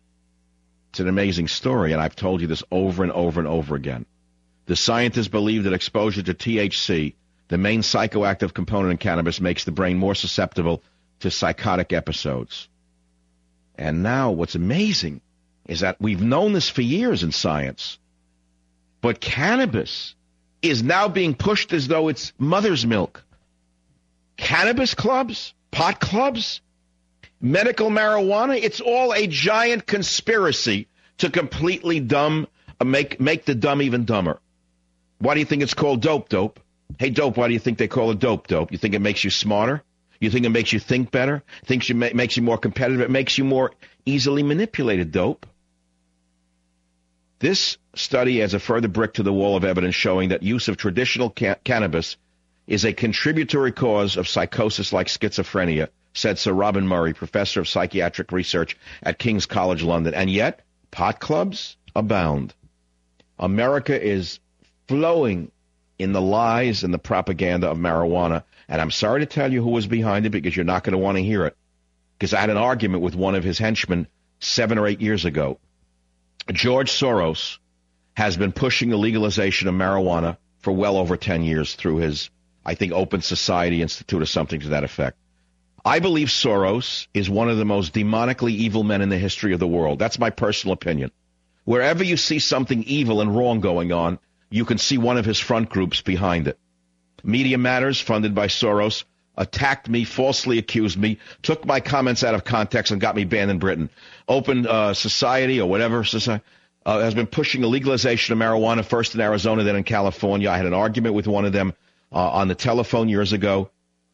It's an amazing story, and I've told you this over and over and over again. The scientists believe that exposure to THC, the main psychoactive component in cannabis, makes the brain more susceptible to psychotic episodes. And now what's amazing is that we've known this for years in science, but cannabis is now being pushed as though it's mother's milk. Cannabis clubs, pot clubs, medical marijuana, it's all a giant conspiracy to completely make the dumb even dumber. Why do you think it's called dope? Hey, dope, why do you think they call it dope? You think it makes you smarter? You think it makes you think better? Makes you more competitive? It makes you more easily manipulated, dope. This study adds a further brick to the wall of evidence showing that use of traditional cannabis is a contributory cause of psychosis like schizophrenia, said Sir Robin Murray, professor of psychiatric research at King's College London. And yet, pot clubs abound. America is flowing in the lies and the propaganda of marijuana. And I'm sorry to tell you who was behind it because you're not going to want to hear it. Because I had an argument with one of his henchmen 7 or 8 years ago. George Soros has been pushing the legalization of marijuana for well over 10 years through his, I think, Open Society Institute or something to that effect. I believe Soros is one of the most demonically evil men in the history of the world. That's my personal opinion. Wherever you see something evil and wrong going on, you can see one of his front groups behind it. Media Matters, funded by Soros, attacked me, falsely accused me, took my comments out of context and got me banned in Britain. Open Society or whatever society has been pushing the legalization of marijuana, first in Arizona, then in California. I had an argument with one of them on the telephone years ago.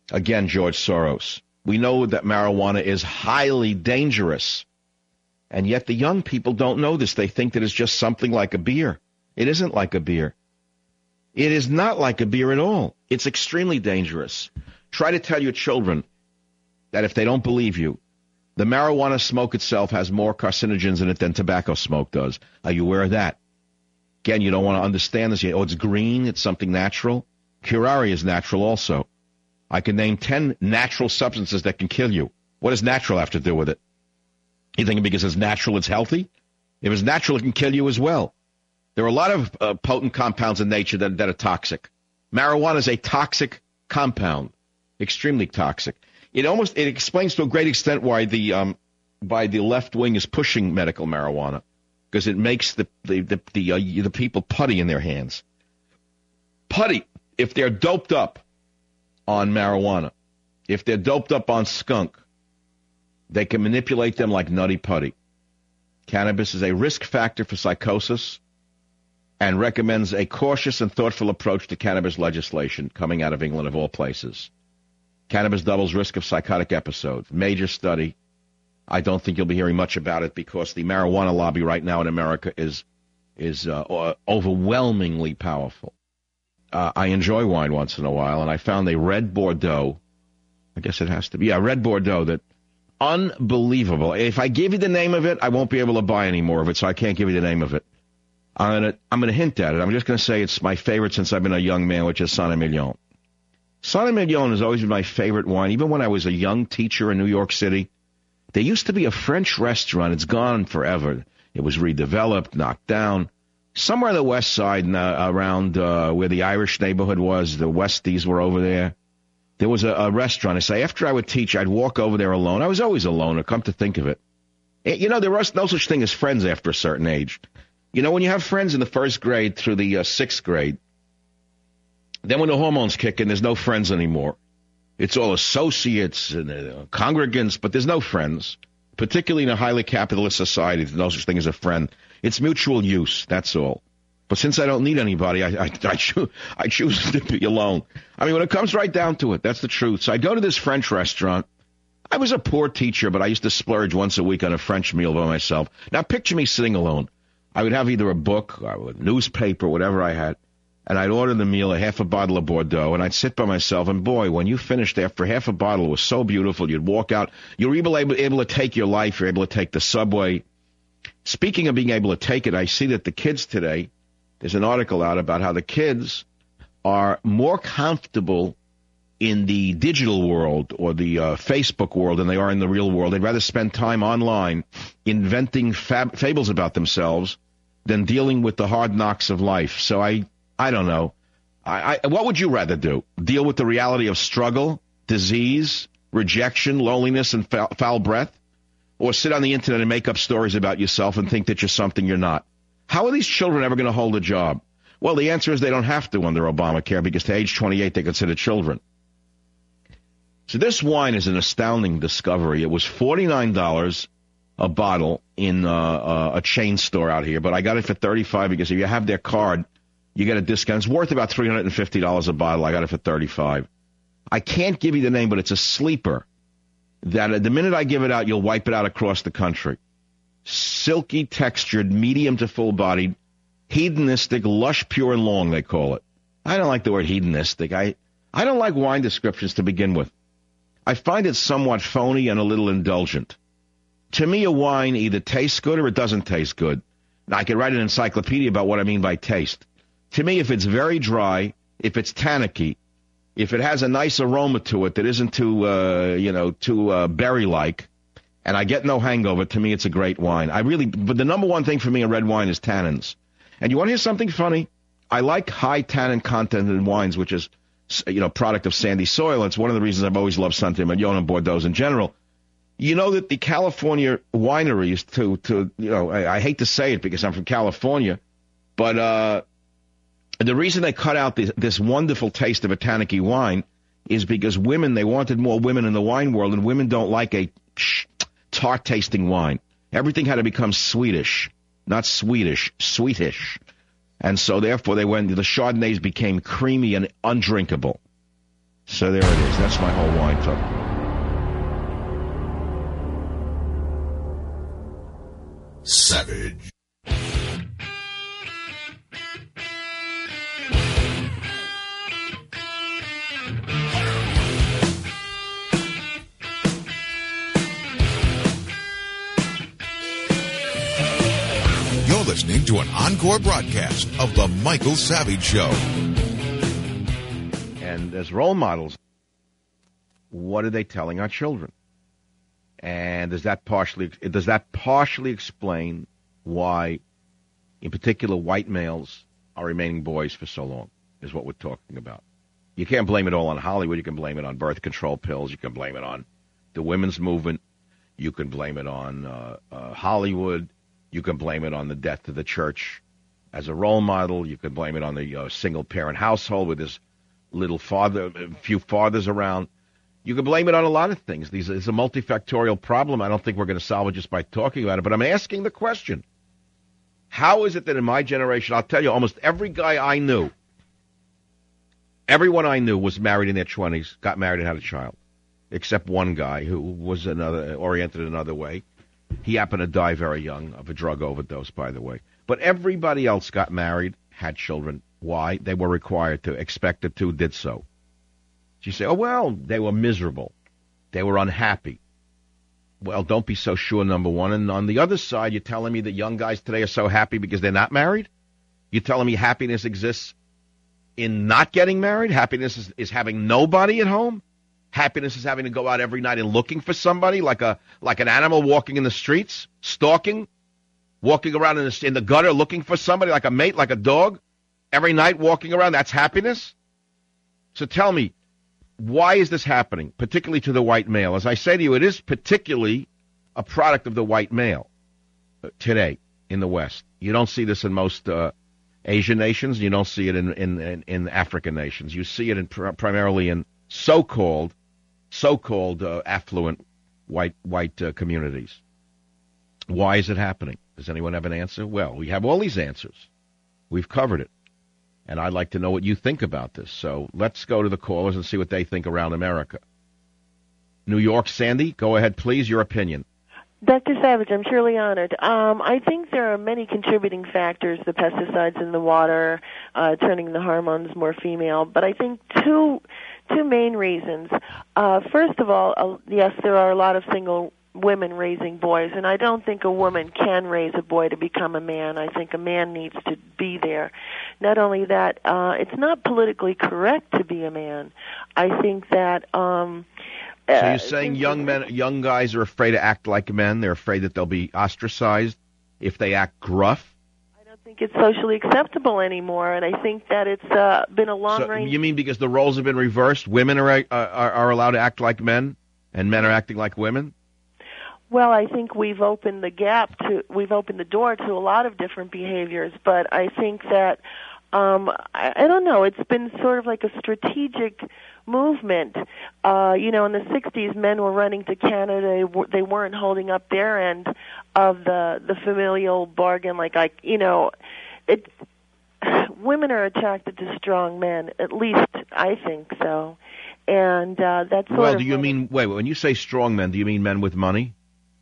Again, George Soros. We know that marijuana is highly dangerous. And yet the young people don't know this. They think that it's just something like a beer. It isn't like a beer. It is not like a beer at all. It's extremely dangerous. Try to tell your children that if they don't believe you, the marijuana smoke itself has more carcinogens in it than tobacco smoke does. Are you aware of that? Again, you don't want to understand this. Oh, it's green. It's something natural. Curare is natural also. I can name 10 natural substances that can kill you. What does natural have to do with it? You think because it's natural, it's healthy? If it's natural, it can kill you as well. There are a lot of potent compounds in nature that are toxic. Marijuana is a toxic compound, extremely toxic. It explains to a great extent why the left wing is pushing medical marijuana, because it makes the people putty in their hands. Putty, if they're doped up on marijuana, if they're doped up on skunk, they can manipulate them like nutty putty. Cannabis is a risk factor for psychosis and recommends a cautious and thoughtful approach to cannabis legislation coming out of England of all places. Cannabis doubles risk of psychotic episodes. Major study. I don't think you'll be hearing much about it because the marijuana lobby right now in America is overwhelmingly powerful. I enjoy wine once in a while, and I found a red Bordeaux. I guess it has to be. Yeah, red Bordeaux that unbelievable. If I give you the name of it, I won't be able to buy any more of it, so I can't give you the name of it. I'm gonna hint at it. I'm just gonna say it's my favorite since I've been a young man, which is Saint-Emilion. Saint-Emilion has always been my favorite wine. Even when I was a young teacher in New York City, there used to be a French restaurant. It's gone forever. It was redeveloped, knocked down. Somewhere on the west side, around where the Irish neighborhood was, the Westies were over there. There was a restaurant. I say, after I would teach, I'd walk over there alone. I was always alone, come to think of it. There was no such thing as friends after a certain age. When you have friends in the first grade through the sixth grade, then when the hormones kick in, there's no friends anymore. It's all associates and congregants, but there's no friends, particularly in a highly capitalist society. There's no such thing as a friend. It's mutual use, that's all. But since I don't need anybody, I choose to be alone. I mean, when it comes right down to it, that's the truth. So I go to this French restaurant. I was a poor teacher, but I used to splurge once a week on a French meal by myself. Now, picture me sitting alone. I would have either a book or a newspaper, whatever I had, and I'd order the meal, a half a bottle of Bordeaux, and I'd sit by myself. And, boy, when you finished after half a bottle, it was so beautiful. You'd walk out. You were able to take your life. You're able to take the subway. Speaking of being able to take it, I see that the kids today, there's an article out about how the kids are more comfortable in the digital world or the Facebook world than they are in the real world. They'd rather spend time online inventing fables about themselves than dealing with the hard knocks of life. So I don't know. What would you rather do? Deal with the reality of struggle, disease, rejection, loneliness, and foul breath? Or sit on the internet and make up stories about yourself and think that you're something you're not? How are these children ever going to hold a job? Well, the answer is they don't have to under Obamacare because to age 28 they're considered children. So this wine is an astounding discovery. It was $49 a bottle in a chain store out here, but I got it for $35 because if you have their card, you get a discount. It's worth about $350 a bottle. I got it for $35. I can't give you the name, but it's a sleeper that the minute I give it out, you'll wipe it out across the country. Silky textured, medium to full-bodied, hedonistic, lush, pure, and long, they call it. I don't like the word hedonistic. I don't like wine descriptions to begin with. I find it somewhat phony and a little indulgent. To me, a wine either tastes good or it doesn't taste good. Now, I could write an encyclopedia about what I mean by taste. To me, if it's very dry, if it's tannicky, if it has a nice aroma to it that isn't too berry-like, and I get no hangover, to me it's a great wine. But the number one thing for me in red wine is tannins. And you want to hear something funny? I like high tannin content in wines, which is, product of sandy soil. It's one of the reasons I've always loved Saint-Emilion and Bordeaux in general. You know that the California wineries, I hate to say it because I'm from California, but the reason they cut out this wonderful taste of a tannicky wine is because they wanted more women in the wine world, and women don't like a tart-tasting wine. Everything had to become Swedish, not Swedish, sweetish. And so, therefore, the Chardonnays became creamy and undrinkable. So there it is. That's my whole wind-up. Savage. You're listening to an encore broadcast of The Michael Savage Show. And as role models, what are they telling our children? And does that partially explain why, in particular, white males are remaining boys for so long, is what we're talking about. You can't blame it all on Hollywood. You can blame it on birth control pills. You can blame it on the women's movement. You can blame it on Hollywood. You can blame it on the death of the church as a role model. You can blame it on the single-parent household with this few fathers around. You can blame it on a lot of things. It's a multifactorial problem. I don't think we're going to solve it just by talking about it. But I'm asking the question, how is it that in my generation, I'll tell you, almost every guy I knew, everyone I knew was married in their 20s, got married and had a child, except one guy who was oriented another way. He happened to die very young of a drug overdose, by the way. But everybody else got married, had children. Why? They were required to, expected to, did so. You say, oh, well, they were miserable. They were unhappy. Well, don't be so sure, number one. And on the other side, you're telling me that young guys today are so happy because they're not married? You're telling me happiness exists in not getting married? Happiness is having nobody at home? Happiness is having to go out every night and looking for somebody like an animal walking in the streets, stalking, walking around in the gutter looking for somebody like a mate, like a dog, every night walking around? That's happiness? So tell me, why is this happening, particularly to the white male? As I say to you, it is particularly a product of the white male today in the West. You don't see this in most Asian nations. You don't see it in African nations. You see it primarily in so-called affluent white communities. Why is it happening? Does anyone have an answer? Well, we have all these answers. We've covered it. And I'd like to know what you think about this. So let's go to the callers and see what they think around America. New York, Sandy, go ahead, please, your opinion. Dr. Savage, I'm surely honored. I think there are many contributing factors, the pesticides in the water, turning the hormones more female, but I think two main reasons. First of all, yes, there are a lot of single women raising boys, and I don't think a woman can raise a boy to become a man. I think a man needs to be there. Not only that, it's not politically correct to be a man. I think that so you're saying young guys are afraid to act like men? They're afraid that they'll be ostracized if they act gruff? I don't think it's socially acceptable anymore, and I think that it's been a long range. You mean because the roles have been reversed? Women are allowed to act like men, and men are acting like women? Well, I think we've opened the door to a lot of different behaviors, but I think that I don't know, it's been sort of like a strategic movement. In the 60s, men were running to Canada. They weren't holding up their end of the familial bargain. Women are attracted to strong men, at least I think so. And that's sort of... Well, do you mean, when you say strong men, do you mean men with money?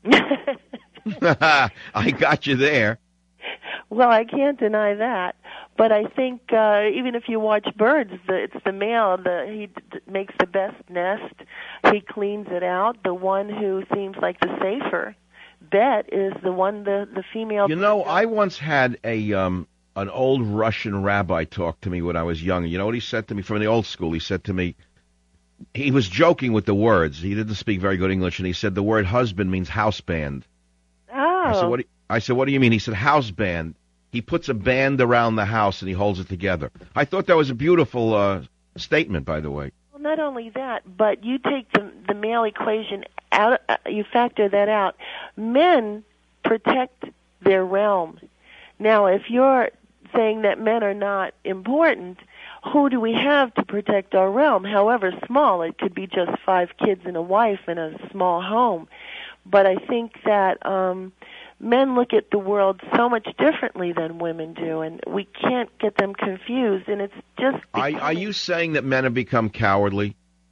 I got you there. Well, I can't deny that. But I think even if you watch birds, it's the male. He makes the best nest. He cleans it out. The one who seems like the safer bet is the one, the female. I once had an old Russian rabbi talk to me when I was young. You know what he said to me from the old school? He said to me, he was joking with the words. He didn't speak very good English, and he said the word husband means house band. Oh. I said, what do you mean? He said, house band. He puts a band around the house and he holds it together. I thought that was a beautiful statement, by the way. Well, not only that, but you take the male equation out, you factor that out. Men protect their realm. Now, if you're saying that men are not important, who do we have to protect our realm? However small, it could be just 5 kids and a wife in a small home. But I think that men look at the world so much differently than women do, and we can't get them confused, and it's just... Are you saying that men have become cowardly?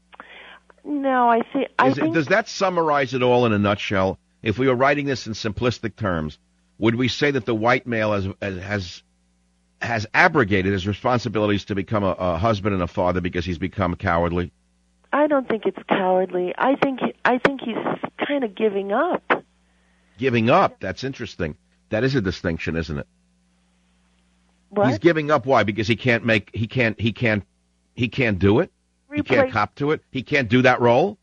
No, I think. Does that summarize it all in a nutshell? If we were writing this in simplistic terms, would we say that the white male has abrogated his responsibilities to become a husband and a father because he's become cowardly? I don't think it's cowardly. I think he's kind of giving up. Giving up? That's interesting. That is a distinction, isn't it? What? He's giving up. Why? Because he can't do it. He can't cop to it. He can't do that role.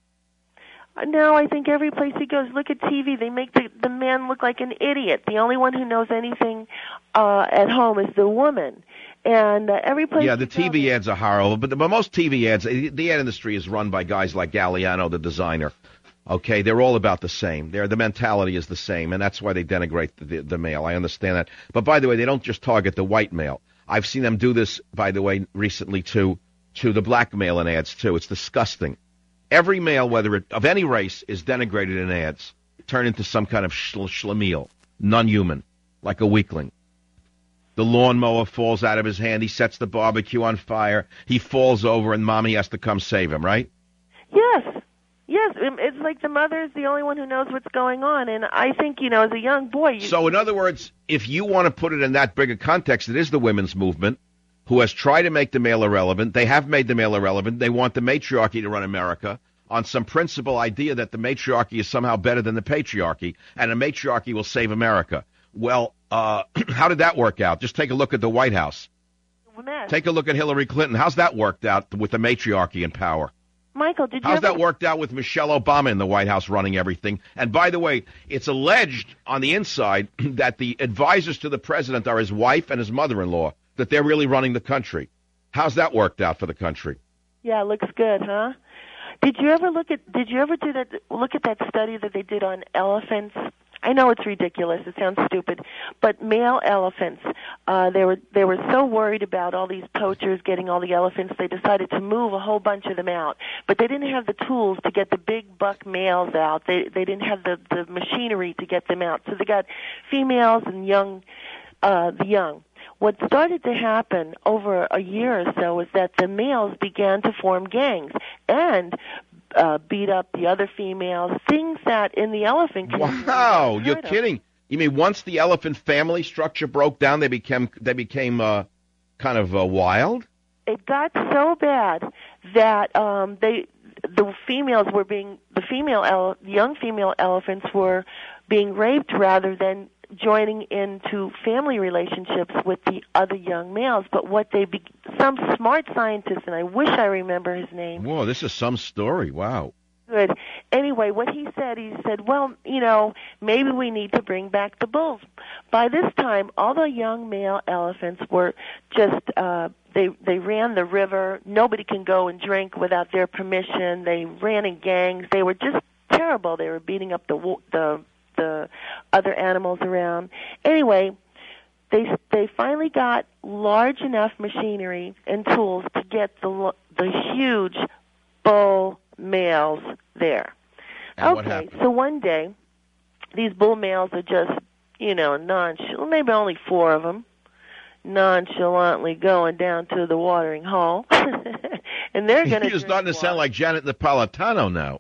No, I think every place he goes, look at TV, they make the man look like an idiot. The only one who knows anything at home is the woman. And every place. Yeah, the TV ads are horrible, but most TV ads, the ad industry is run by guys like Galliano, the designer. Okay, they're all about the same. The mentality is the same, and that's why they denigrate the male. I understand that. But by the way, they don't just target the white male. I've seen them do this, by the way, recently to the black male in ads too. It's disgusting. Every male, whether of any race, is denigrated in ads, turned into some kind of schlemiel, non-human, like a weakling. The lawnmower falls out of his hand. He sets the barbecue on fire. He falls over, and mommy has to come save him, right? Yes. It's like the mother is the only one who knows what's going on. And I think, as a young boy... So, in other words, if you want to put it in that bigger context, it is the women's movement who has tried to make the male irrelevant. They have made the male irrelevant. They want the matriarchy to run America on some principal idea that the matriarchy is somehow better than the patriarchy, and a matriarchy will save America. Well, how did that work out? Just take a look at the White House. Take a look at Hillary Clinton. How's that worked out with the matriarchy in power? Michael, How's that worked out with Michelle Obama in the White House running everything? And by the way, it's alleged on the inside that the advisors to the president are his wife and his mother-in-law, that they're really running the country. How's that worked out for the country? Yeah, it looks good, huh? Did you ever look at that study that they did on elephants? I know it's ridiculous. It sounds stupid, but male elephants. They were so worried about all these poachers getting all the elephants, they decided to move a whole bunch of them out. But they didn't have the tools to get the big buck males out. They didn't have the machinery to get them out. So they got females and the young. What started to happen over a year or so is that the males began to form gangs and beat up the other females, things that in the elephant community. Wow, you're kidding. You mean once the elephant family structure broke down, they became kind of wild? It got so bad that the young female elephants were being raped rather than joining into family relationships with the other young males. But some smart scientist, and I wish I remember his name. Whoa, this is some story. Wow. Good. Anyway, what he said, well, maybe we need to bring back the bulls. By this time, all the young male elephants were just, they ran the river. Nobody can go and drink without their permission. They ran in gangs. They were just terrible. They were beating up the other animals around. Anyway, they finally got large enough machinery and tools to get the huge bull males there. And what happened? So one day, these bull males are just, nonchalant, maybe only 4 of them, nonchalantly going down to the watering hole, and they're going to. You're starting to sound like Janet Napolitano now.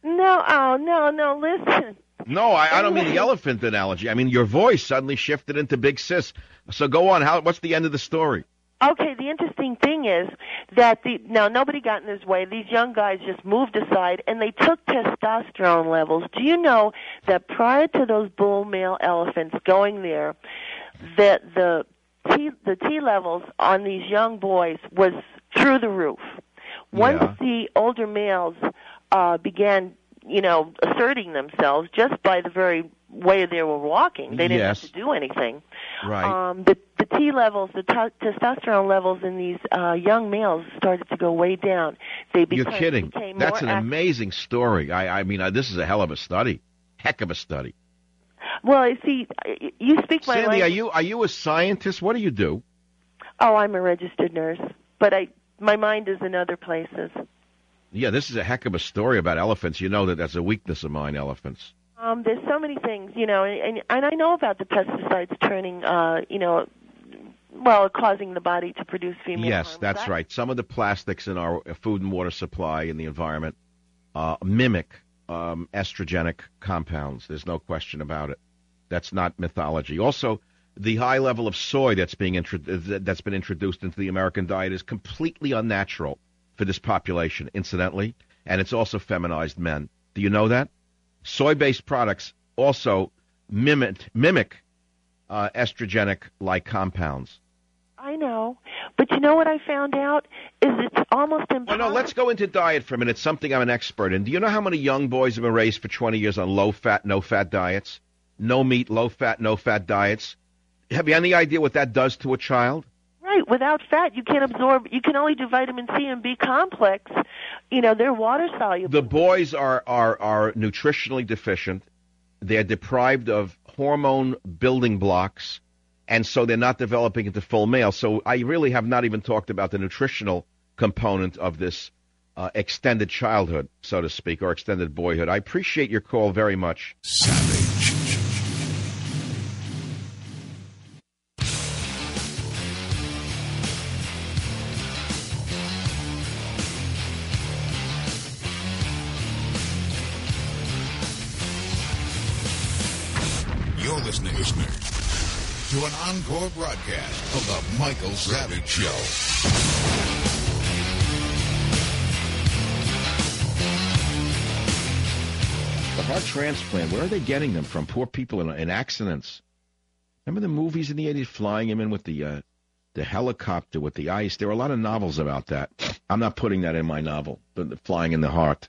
No, listen. No, I don't mean the elephant analogy. I mean your voice suddenly shifted into Big Sis. So go on. What's the end of the story? Okay, the interesting thing is that now nobody got in his way. These young guys just moved aside, and they took testosterone levels. Do you know that prior to those bull male elephants going there, that the T levels on these young boys was through the roof? Once the older males began asserting themselves just by the very way they were walking. They didn't have to do anything. Right. The T levels, the testosterone levels in these young males started to go way down. You're kidding. That's an amazing story. I mean, this is a hell of a study. Heck of a study. Well, see, you speak my language. Sandy, are you a scientist? What do you do? Oh, I'm a registered nurse, but my mind is in other places. Yeah, this is a heck of a story about elephants. You know that's a weakness of mine, elephants. There's so many things, and I know about the pesticides turning, causing the body to produce female Yes, hormones. that's right. Some of the plastics in our food and water supply in the environment mimic estrogenic compounds. There's no question about it. That's not mythology. Also, the high level of soy that's been introduced into the American diet is completely unnatural for this population, incidentally, and it's also feminized men. Do you know that? Soy-based products also mimic estrogenic-like compounds. I know, but you know what I found out is it's almost impossible. Well, no, let's go into diet for a minute, something I'm an expert in. Do you know how many young boys have been raised for 20 years on low-fat, no-fat diets? No meat, low-fat, no-fat diets? Have you any idea what that does to a child? Right. Without fat, you can't absorb. You can only do vitamin C and B complex. You know, they're water soluble. The boys are nutritionally deficient. They're deprived of hormone building blocks, and so they're not developing into full male. So I really have not even talked about the nutritional component of this extended childhood, so to speak, or extended boyhood. I appreciate your call very much. Savage. You're listening to an encore broadcast of the Michael Savage Show. The heart transplant, where are they getting them from? Poor people in accidents. Remember the movies in the 80s, flying him in with the helicopter with the ice? There were a lot of novels about that. I'm not putting that in my novel, the flying in the heart,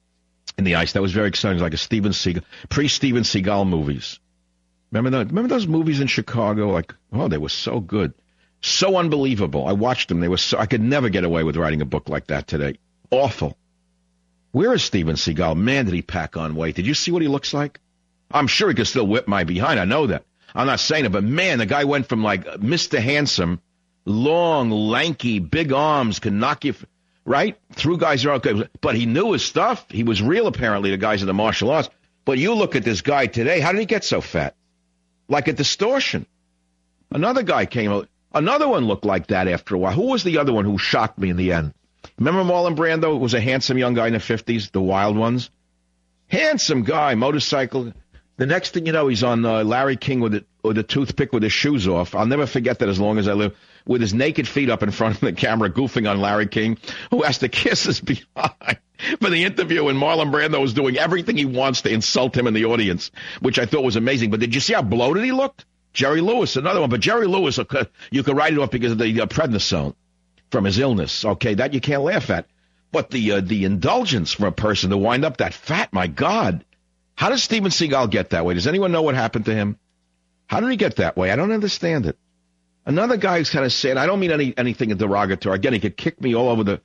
in the ice. That was very exciting. It was like a Steven Seagal, pre-Steven Seagal movies. Remember those movies in Chicago? Like, oh, they were so good. So unbelievable. I watched them. I could never get away with writing a book like that today. Awful. Where is Steven Seagal? Man, did he pack on weight. Did you see what he looks like? I'm sure he could still whip my behind. I know that. I'm not saying it, but man, the guy went from like Mr. Handsome, long, lanky, big arms, can knock you, right? Through guys are okay. But he knew his stuff. He was real, apparently, the guys in the martial arts. But you look at this guy today, how did he get so fat? Like a distortion. Another guy came out. Another one looked like that after a while. Who was the other one who shocked me in the end? Remember Marlon Brando? It was a handsome young guy in the 50s, the Wild Ones. Handsome guy, motorcycle. The next thing you know, he's on Larry King with a toothpick with his shoes off. I'll never forget that as long as I live. With his naked feet up in front of the camera, goofing on Larry King, who has to kiss his behind for the interview. And Marlon Brando was doing everything he wants to insult him in the audience, which I thought was amazing. But did you see how bloated he looked? Jerry Lewis, another one. But Jerry Lewis, you could write it off because of the prednisone from his illness. Okay, that you can't laugh at. But the indulgence for a person to wind up that fat, my God. How does Steven Seagal get that way? Does anyone know what happened to him? How did he get that way? I don't understand it. Another guy who's kind of sad. I don't mean anything derogatory. Again, he could kick me all over the...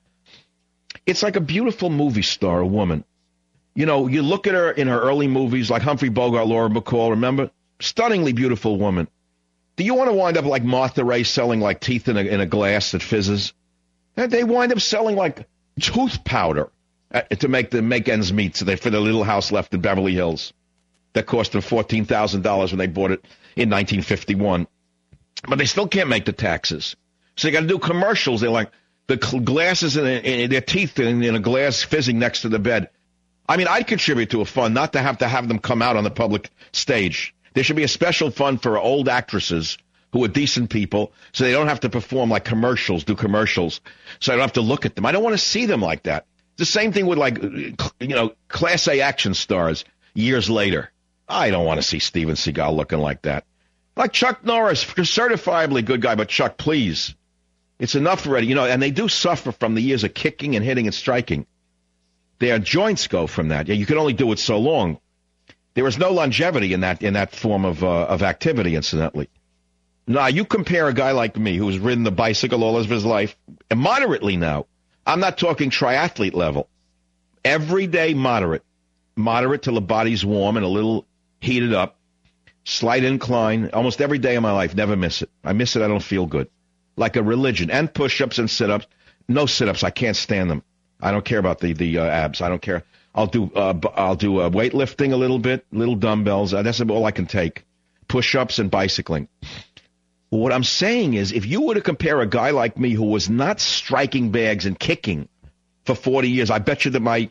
It's like a beautiful movie star, a woman. You know, you look at her in her early movies, like Humphrey Bogart, Laura Bacall, remember? Stunningly beautiful woman. Do you want to wind up like Martha Ray selling like teeth in a glass that fizzes? And they wind up selling like tooth powder to make ends meet for the little house left in Beverly Hills that cost them $14,000 when they bought it in 1951. But they still can't make the taxes. So they got to do commercials. They're like the glasses in their teeth in a glass fizzing next to the bed. I mean, I'd contribute to a fund not to have them come out on the public stage. There should be a special fund for old actresses who are decent people so they don't have to perform like commercials, do commercials, so I don't have to look at them. I don't want to see them like that. The same thing with, like, Class A action stars years later. I don't want to see Steven Seagal looking like that. Like Chuck Norris, certifiably good guy, but Chuck, please. It's enough already, and they do suffer from the years of kicking and hitting and striking. Their joints go from that. You can only do it so long. There is no longevity in that form of activity, incidentally. Now, you compare a guy like me who's ridden the bicycle all of his life, and moderately now. I'm not talking triathlete level. Everyday moderate till the body's warm and a little heated up. Slight incline, almost every day of my life, never miss it. I miss it, I don't feel good. Like a religion. And push-ups and sit-ups. No sit-ups, I can't stand them. I don't care about the abs. I don't care. I'll do weightlifting a little bit, little dumbbells. That's all I can take. Push-ups and bicycling. What I'm saying is, if you were to compare a guy like me who was not striking bags and kicking for 40 years, I bet you that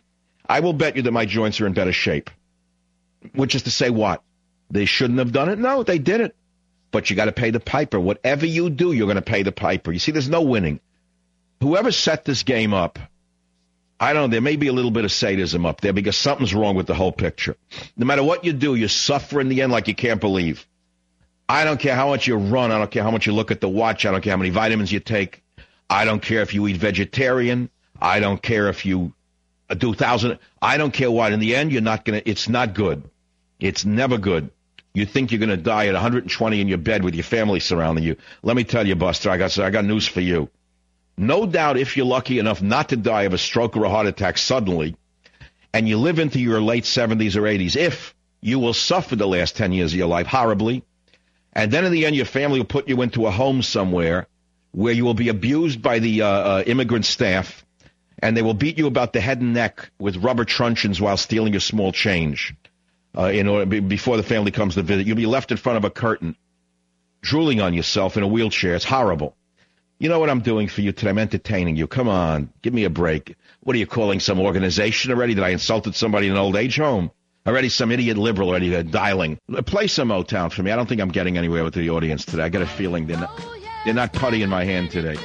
I will bet you that my joints are in better shape. Which is to say what? They shouldn't have done it? No, they did it. But you got to pay the piper. Whatever you do, you're going to pay the piper. You see, there's no winning. Whoever set this game up, I don't know, there may be a little bit of sadism up there because something's wrong with the whole picture. No matter what you do, you suffer in the end like you can't believe. I don't care how much you run. I don't care how much you look at the watch. I don't care how many vitamins you take. I don't care if you eat vegetarian. I don't care if you do 1,000. I don't care what. In the end, you're not going to, it's not good. It's never good. You think you're going to die at 120 in your bed with your family surrounding you. Let me tell you, Buster, I got news for you. No doubt if you're lucky enough not to die of a stroke or a heart attack suddenly, and you live into your late 70s or 80s, if you will suffer the last 10 years of your life horribly, and then in the end your family will put you into a home somewhere where you will be abused by the immigrant staff, and they will beat you about the head and neck with rubber truncheons while stealing your small change. Before the family comes to visit, you'll be left in front of a curtain, drooling on yourself in a wheelchair. It's horrible. You know what I'm doing for you today? I'm entertaining you. Come on, give me a break. What are you calling some organization already? That I insulted somebody in an old age home? Already some idiot liberal already dialing. Play some Motown for me. I don't think I'm getting anywhere with the audience today. I got a feeling they're not putty in my hand today.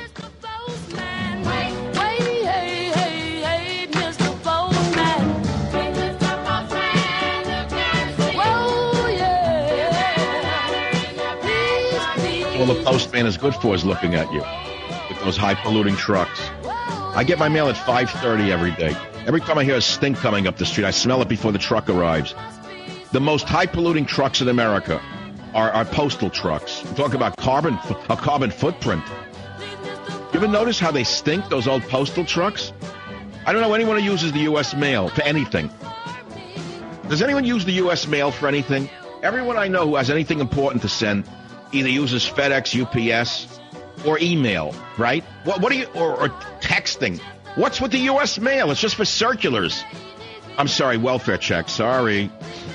All the postman is good for is looking at you with those high-polluting trucks. I get my mail at 5:30 every day. Every time I hear a stink coming up the street, I smell it before the truck arrives. The most high-polluting trucks in America are postal trucks. Talk about a carbon footprint. You ever notice how they stink, those old postal trucks? I don't know anyone who uses the U.S. mail for anything. Does anyone use the U.S. mail for anything? Everyone I know who has anything important to send either uses FedEx, UPS, or email, right? What do you, or texting? What's with the U.S. mail? It's just for circulars. I'm sorry, welfare checks. Sorry.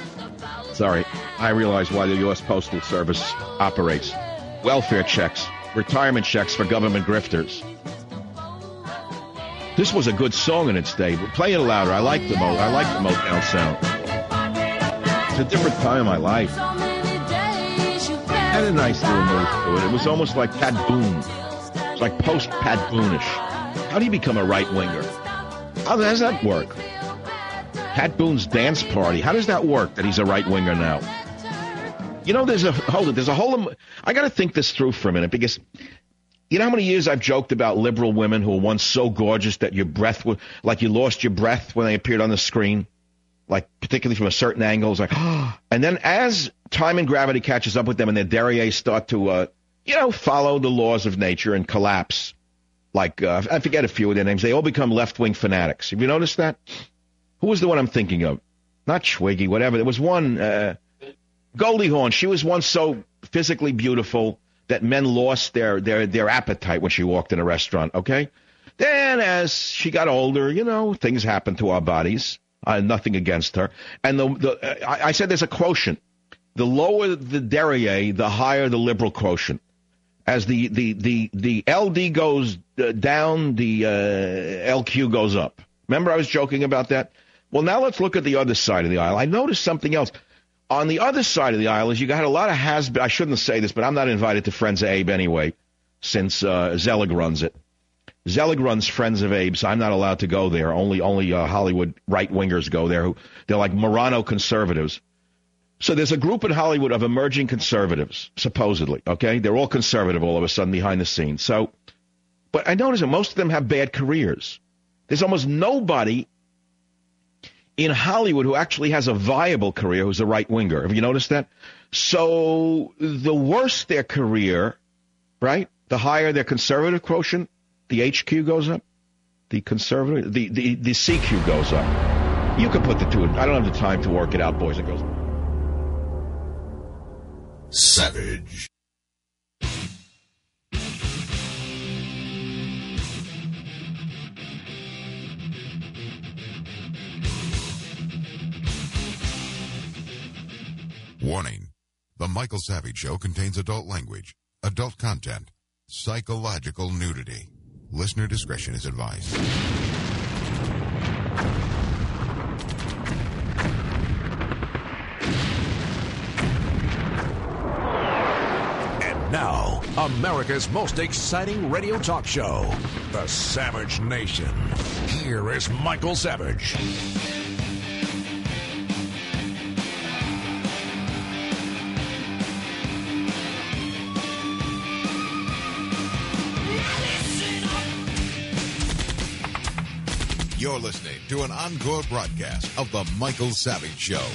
I realize why the U.S. Postal Service operates. Welfare checks, retirement checks for government grifters. This was a good song in its day, but play it louder. I like the Motown sound. It's a different time in my life. Had a nice little move to it. It was almost like Pat Boone. It was like post-Pat Boone-ish. How do you become a right-winger? How does that work? Pat Boone's dance party. How does that work that he's a right-winger now? You know, there's a whole... I got to think this through for a minute because... You know how many years I've joked about liberal women who were once so gorgeous that your breath was... Like you lost your breath when they appeared on the screen? Like, particularly from a certain angle. It's like, oh. And then as time and gravity catches up with them and their derrieres start to, follow the laws of nature and collapse. Like, I forget a few of their names. They all become left-wing fanatics. Have you noticed that? Who was the one I'm thinking of? Not Schwiggy, whatever. There was one, Goldie Hawn. She was once so physically beautiful that men lost their appetite when she walked in a restaurant, okay? Then as she got older, things happen to our bodies. Nothing against her. And I said there's a quotient. The lower the derriere, the higher the liberal quotient. As the LD goes down, the LQ goes up. Remember I was joking about that? Well, now let's look at the other side of the aisle. I noticed something else. On the other side of the aisle is you got a lot of I shouldn't say this, but I'm not invited to Friends of Abe anyway, since Zelig runs it. Zelig runs Friends of Abe's. I'm not allowed to go there. Only Hollywood right-wingers go there. They're like Morano conservatives. So there's a group in Hollywood of emerging conservatives, supposedly, okay? They're all conservative all of a sudden behind the scenes. But I notice that most of them have bad careers. There's almost nobody in Hollywood who actually has a viable career who's a right-winger. Have you noticed that? So the worse their career, right, the higher their conservative quotient, the HQ goes up, the conservative, the CQ goes up. You can put the two in. I don't have the time to work it out, boys and girls. Savage. Warning. The Michael Savage Show contains adult language, adult content, psychological nudity. Listener discretion is advised. Now, America's most exciting radio talk show, The Savage Nation. Here is Michael Savage. You're listening to an encore broadcast of The Michael Savage Show.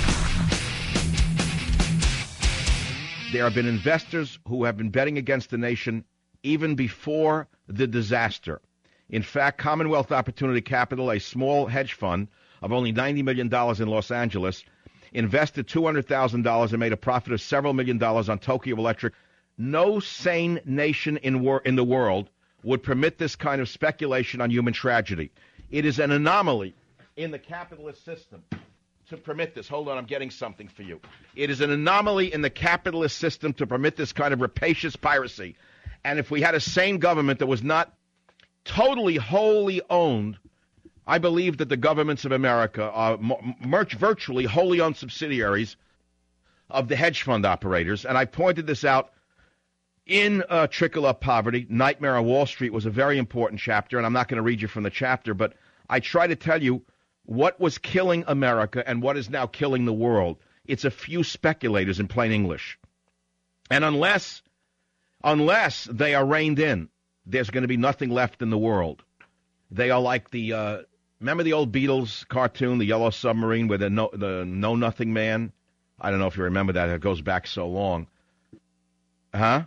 There have been investors who have been betting against the nation even before the disaster. In fact, Commonwealth Opportunity Capital, a small hedge fund of only $90 million in Los Angeles, invested $200,000 and made a profit of several $1 millions on Tokyo Electric. No sane nation in the world would permit this kind of speculation on human tragedy. It is an anomaly in the capitalist system to permit this. Hold on, I'm getting something for you. It is an anomaly in the capitalist system to permit this kind of rapacious piracy. And if we had a sane government that was not totally, wholly owned, I believe that the governments of America are virtually wholly owned subsidiaries of the hedge fund operators. And I pointed this out in Trickle Up Poverty. Nightmare on Wall Street was a very important chapter, and I'm not going to read you from the chapter, but I try to tell you what was killing America and what is now killing the world. It's a few speculators in plain English. And unless they are reined in, there's going to be nothing left in the world. They are like the, remember the old Beatles cartoon, The Yellow Submarine, with the Know-Nothing Man? I don't know if you remember that. It goes back so long. Huh?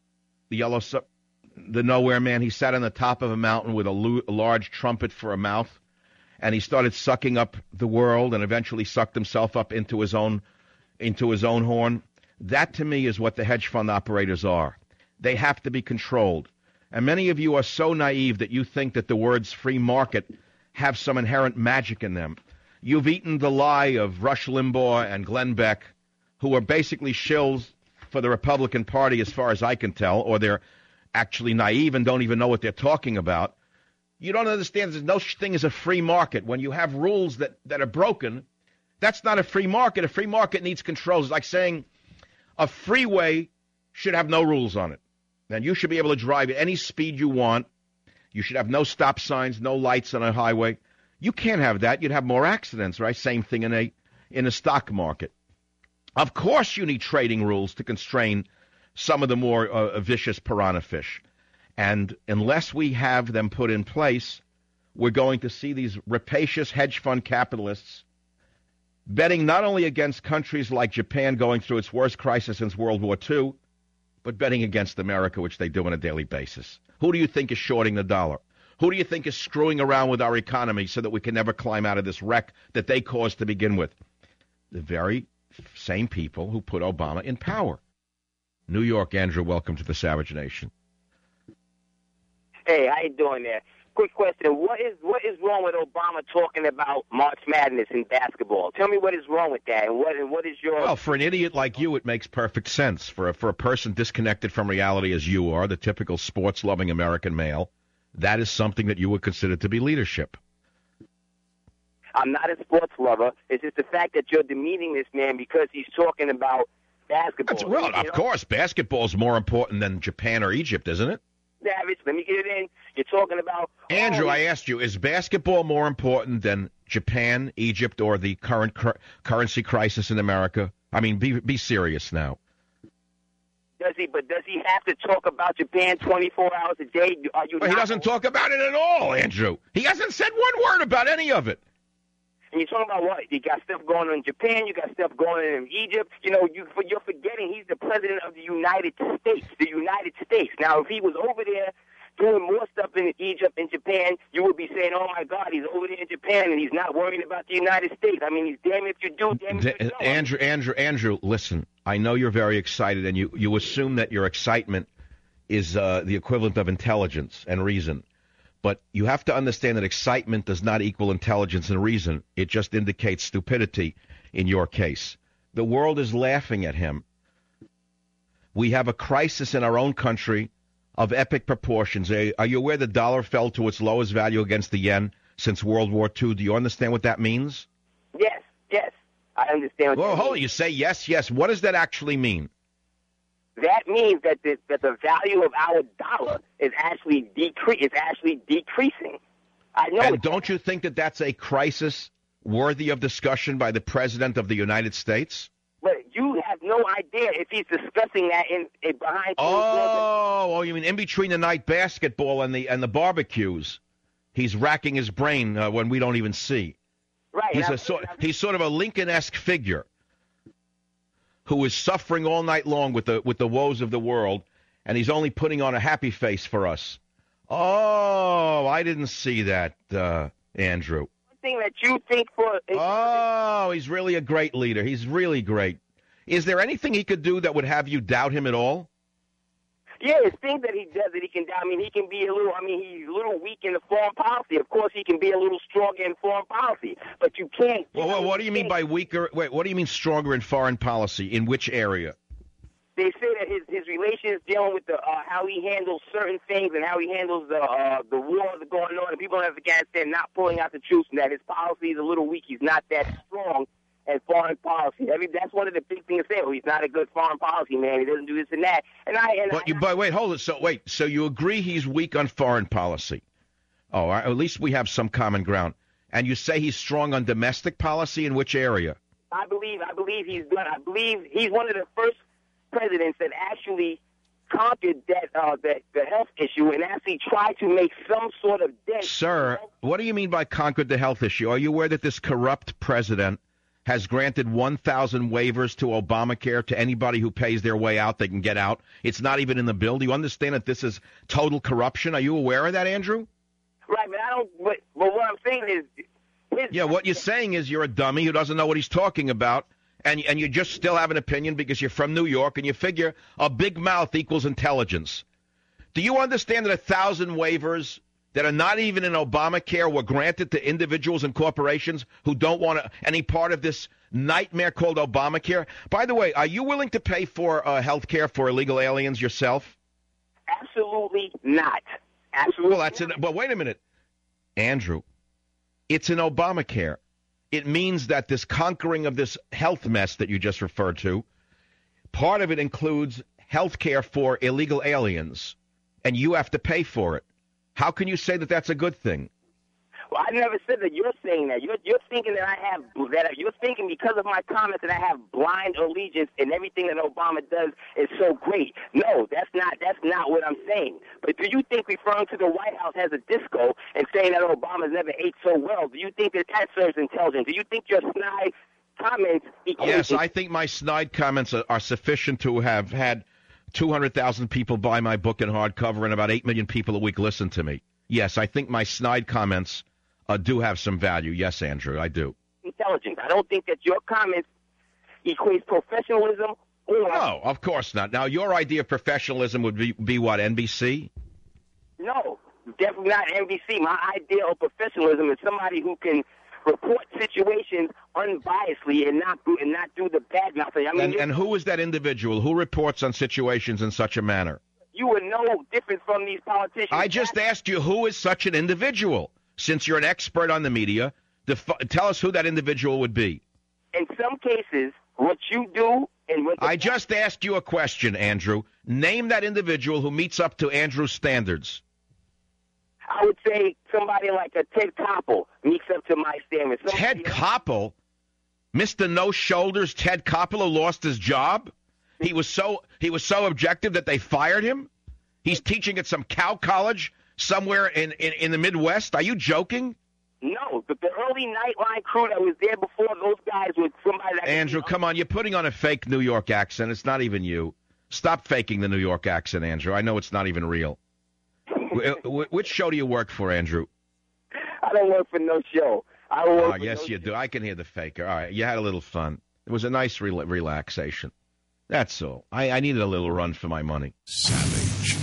The Nowhere Man. He sat on the top of a mountain with a large trumpet for a mouth, and he started sucking up the world and eventually sucked himself up into his own horn. That, to me, is what the hedge fund operators are. They have to be controlled. And many of you are so naive that you think that the words free market have some inherent magic in them. You've eaten the lie of Rush Limbaugh and Glenn Beck, who are basically shills for the Republican Party as far as I can tell, or they're actually naive and don't even know what they're talking about. You don't understand there's no such thing as a free market. When you have rules that are broken, that's not a free market. A free market needs controls. It's like saying a freeway should have no rules on it. And you should be able to drive at any speed you want. You should have no stop signs, no lights on a highway. You can't have that. You'd have more accidents, right? Same thing in a stock market. Of course you need trading rules to constrain some of the more vicious piranha fish. And unless we have them put in place, we're going to see these rapacious hedge fund capitalists betting not only against countries like Japan going through its worst crisis since World War II, but betting against America, which they do on a daily basis. Who do you think is shorting the dollar? Who do you think is screwing around with our economy so that we can never climb out of this wreck that they caused to begin with? The very same people who put Obama in power. New York, Andrew, welcome to the Savage Nation. Hey, how you doing there? Quick question. What is wrong with Obama talking about March Madness in basketball? Tell me what is wrong with that, and what is your... Well, for an idiot like you, it makes perfect sense. For a person disconnected from reality as you are, the typical sports-loving American male, that is something that you would consider to be leadership. I'm not a sports lover. It's just the fact that you're demeaning this man because he's talking about basketball. Well, of course, basketball is more important than Japan or Egypt, isn't it? Savage, let me get it in. You're talking about... Andrew, I asked you, is basketball more important than Japan, Egypt, or the current currency crisis in America? I mean, be serious now. Does he have to talk about Japan 24 hours a day? Well, he doesn't talk about it at all, Andrew. He hasn't said one word about any of it. And you're talking about what? You got stuff going on in Japan. You got stuff going on in Egypt. You know, you're forgetting he's the president of the United States. The United States. Now, if he was over there doing more stuff in Egypt and Japan, you would be saying, oh, my God, he's over there in Japan and he's not worrying about the United States. I mean, he's damn if you do, damn if you don't. Andrew, listen, I know you're very excited, and you assume that your excitement is the equivalent of intelligence and reason. But you have to understand that excitement does not equal intelligence and reason. It just indicates stupidity in your case. The world is laughing at him. We have a crisis in our own country of epic proportions. Are you aware the dollar fell to its lowest value against the yen since World War II? Do you understand what that means? Yes, I understand what Well, hold on. You say yes. What does that actually mean? that means that the value of our dollar is actually decreasing. I know. And don't you think that that's a crisis worthy of discussion by the President of the United States? But you have no idea if he's discussing that in behind. Oh, you mean in between the night basketball and the barbecues, he's racking his brain when we don't even see. Right. He's sort of a Lincoln-esque figure who is suffering all night long with the woes of the world, and he's only putting on a happy face for us. Oh, I didn't see that, Andrew. One thing that you think for... Oh, he's really a great leader. He's really great. Is there anything he could do that would have you doubt him at all? Yeah, it's things that he does that he can doubt. I mean, he can be a little... I mean, he's a little weak in the foreign policy. Of course, he can be a little stronger in foreign policy, but you can't... Well, what do you mean by weaker? Wait, what do you mean stronger in foreign policy? In which area? They say that his relations dealing with the how he handles certain things and how he handles the war that's going on, and people in Afghanistan not pulling out the troops, and that his policy is a little weak. He's not that strong in foreign policy. I mean, that's one of the big things to say. Well, he's not a good foreign policy man. He doesn't do this and that. But wait, hold it. So you agree he's weak on foreign policy? Oh, at least we have some common ground. And you say he's strong on domestic policy. In which area? I believe he's good. I believe he's one of the first presidents that actually conquered the health issue and actually tried to make some sort of dent. Sir, what do you mean by conquered the health issue? Are you aware that this corrupt president has granted 1,000 waivers to Obamacare to anybody who pays their way out? They can get out. It's not even in the bill. Do you understand that this is total corruption? Are you aware of that, Andrew? Right, but I don't. But what I'm saying is, what you're saying is you're a dummy who doesn't know what he's talking about. And you just still have an opinion because you're from New York and you figure a big mouth equals intelligence. Do you understand that 1,000 waivers that are not even in Obamacare were granted to individuals and corporations who don't want any part of this nightmare called Obamacare? By the way, are you willing to pay for health care for illegal aliens yourself? Absolutely not. Absolutely. Well, but wait a minute, Andrew. It's in Obamacare. It means that this conquering of this health mess that you just referred to, part of it includes health care for illegal aliens, and you have to pay for it. How can you say that that's a good thing? Well, I never said that. You're saying that. You're thinking that you're thinking because of my comments that I have blind allegiance and everything that Obama does is so great. No, that's not what I'm saying. But do you think referring to the White House as a disco and saying that Obama's never ate so well, do you think that serves intelligence? Do you think your snide comments... Yes, I think my snide comments are sufficient to have had 200,000 people buy my book in hardcover and about 8 million people a week listen to me. Yes, I think my snide comments do have some value. Yes, Andrew, I do. Intelligence. I don't think that your comments equates professionalism or... No, of course not. Now, your idea of professionalism would be what, NBC? No, definitely not NBC. My idea of professionalism is somebody who can report situations unbiasedly and not do the bad mouthing. I mean, and who is that individual? Who reports on situations in such a manner? You would know different from these politicians. I just asked you who is such an individual. Since you're an expert on the media, tell us who that individual would be. In some cases, what you do and what... I just asked you a question, Andrew. Name that individual who meets up to Andrew's standards. I would say somebody like a Ted Koppel meets up to my standards. Ted Koppel? Mr. No Shoulders Ted Koppel who lost his job? He was so objective that they fired him? He's teaching at some cow college somewhere in the Midwest? Are you joking? No, but the early Nightline crew that was there before, those guys were somebody that... Andrew, come on, you're putting on a fake New York accent. It's not even you. Stop faking the New York accent, Andrew. I know it's not even real. Which show do you work for, Andrew? I don't work for no show. Yes, you do. I can hear the faker. All right, you had a little fun. It was a nice relaxation. That's all. I needed a little run for my money. Savage.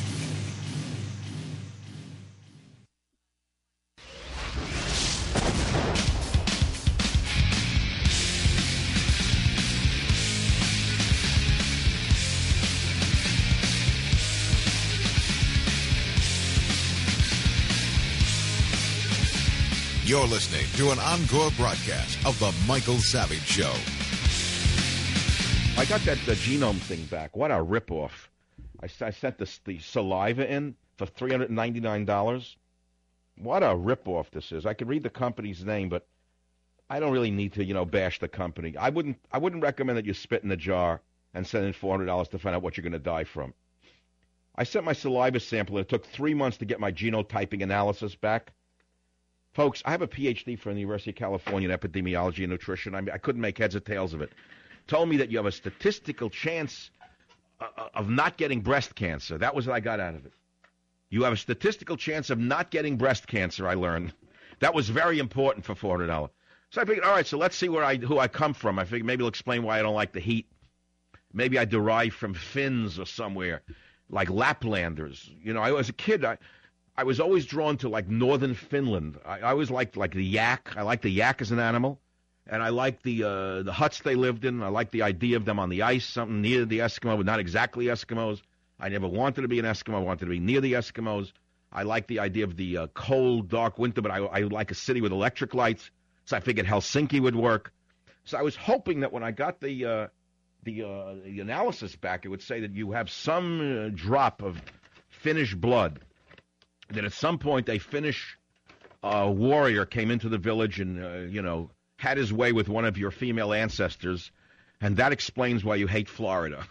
You're listening to an encore broadcast of The Michael Savage Show. I got the genome thing back. What a ripoff. I sent the saliva in for $399. What a ripoff this is. I could read the company's name, but I don't really need to, bash the company. I wouldn't recommend that you spit in a jar and send in $400 to find out what you're going to die from. I sent my saliva sample, and it took 3 months to get my genotyping analysis back. Folks, I have a PhD from the University of California in epidemiology and nutrition. I couldn't make heads or tails of it. Told me that you have a statistical chance of not getting breast cancer. That was what I got out of it. You have a statistical chance of not getting breast cancer, I learned. That was very important for $400. So I figured, all right, so let's see who I come from. I figured maybe it'll explain why I don't like the heat. Maybe I derive from Finns or somewhere, like Laplanders. As a kid, I was always drawn to, like, northern Finland. I always liked, like, the yak. I like the yak as an animal. And I liked the huts they lived in. I liked the idea of them on the ice, something near the Eskimo, but not exactly Eskimos. I never wanted to be an Eskimo. I wanted to be near the Eskimos. I liked the idea of the cold, dark winter, but I like a city with electric lights. So I figured Helsinki would work. So I was hoping that when I got the analysis back, it would say that you have some drop of Finnish blood, that at some point a Finnish warrior came into the village and, had his way with one of your female ancestors, and that explains why you hate Florida.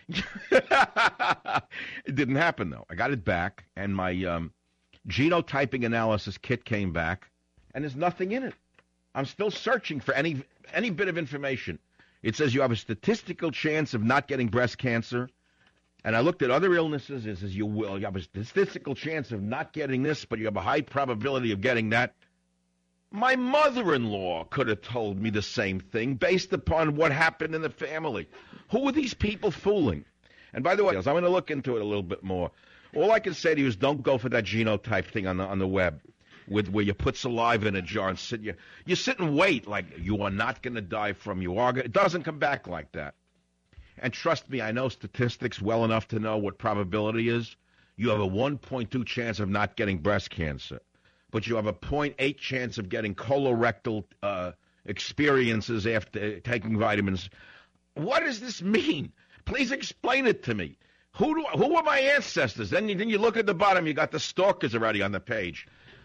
It didn't happen, though. I got it back, and my genotyping analysis kit came back, and there's nothing in it. I'm still searching for any bit of information. It says you have a statistical chance of not getting breast cancer, and I looked at other illnesses. It says you have a statistical chance of not getting this, but you have a high probability of getting that. My mother-in-law could have told me the same thing based upon what happened in the family. Who are these people fooling? And by the way, I'm going to look into it a little bit more. All I can say to you is don't go for that genotype thing on the web, where you put saliva in a jar and sit. You sit and wait like you are not going to die from it doesn't come back like that. And trust me, I know statistics well enough to know what probability is. You have a 1.2 chance of not getting breast cancer, but you have a 0.8 chance of getting colorectal experiences after taking vitamins. What does this mean? Please explain it to me. Who are my ancestors? Then you look at the bottom, you got the stalkers already on the page.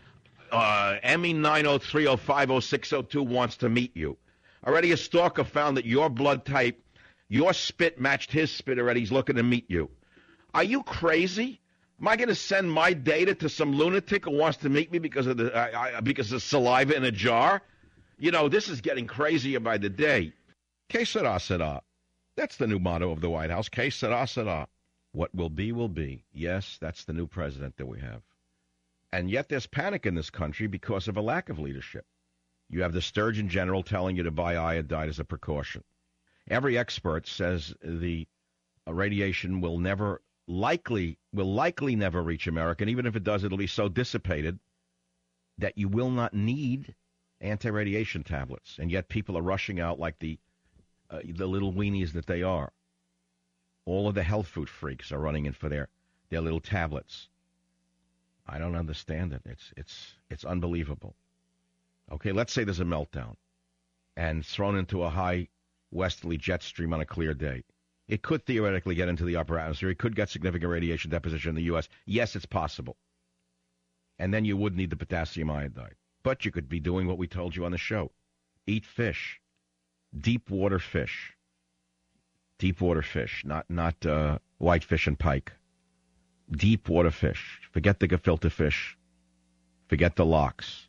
ME 903050602 wants to meet you. Already a stalker found that your blood type, your spit matched his spit already. He's looking to meet you. Are you crazy? Am I going to send my data to some lunatic who wants to meet me because of saliva in a jar? This is getting crazier by the day. Que sera, sera. That's the new motto of the White House. Que sera, sera. What will be, will be. Yes, that's the new president that we have. And yet there's panic in this country because of a lack of leadership. You have the Surgeon General telling you to buy iodine as a precaution. Every expert says the radiation will likely never reach America, and even if it does, it'll be so dissipated that you will not need anti-radiation tablets. And yet people are rushing out like the little weenies that they are. All of the health food freaks are running in for their little tablets. I don't understand it. It's unbelievable. Okay, let's say there's a meltdown and thrown into a high westerly jet stream on a clear day. It could theoretically get into the upper atmosphere. It could get significant radiation deposition in the U.S. Yes, it's possible. And then you would need the potassium iodide. But you could be doing what we told you on the show. Eat fish. Deep water fish. Deep water fish, not whitefish and pike. Deep water fish. Forget the gefilte fish. Forget the lox.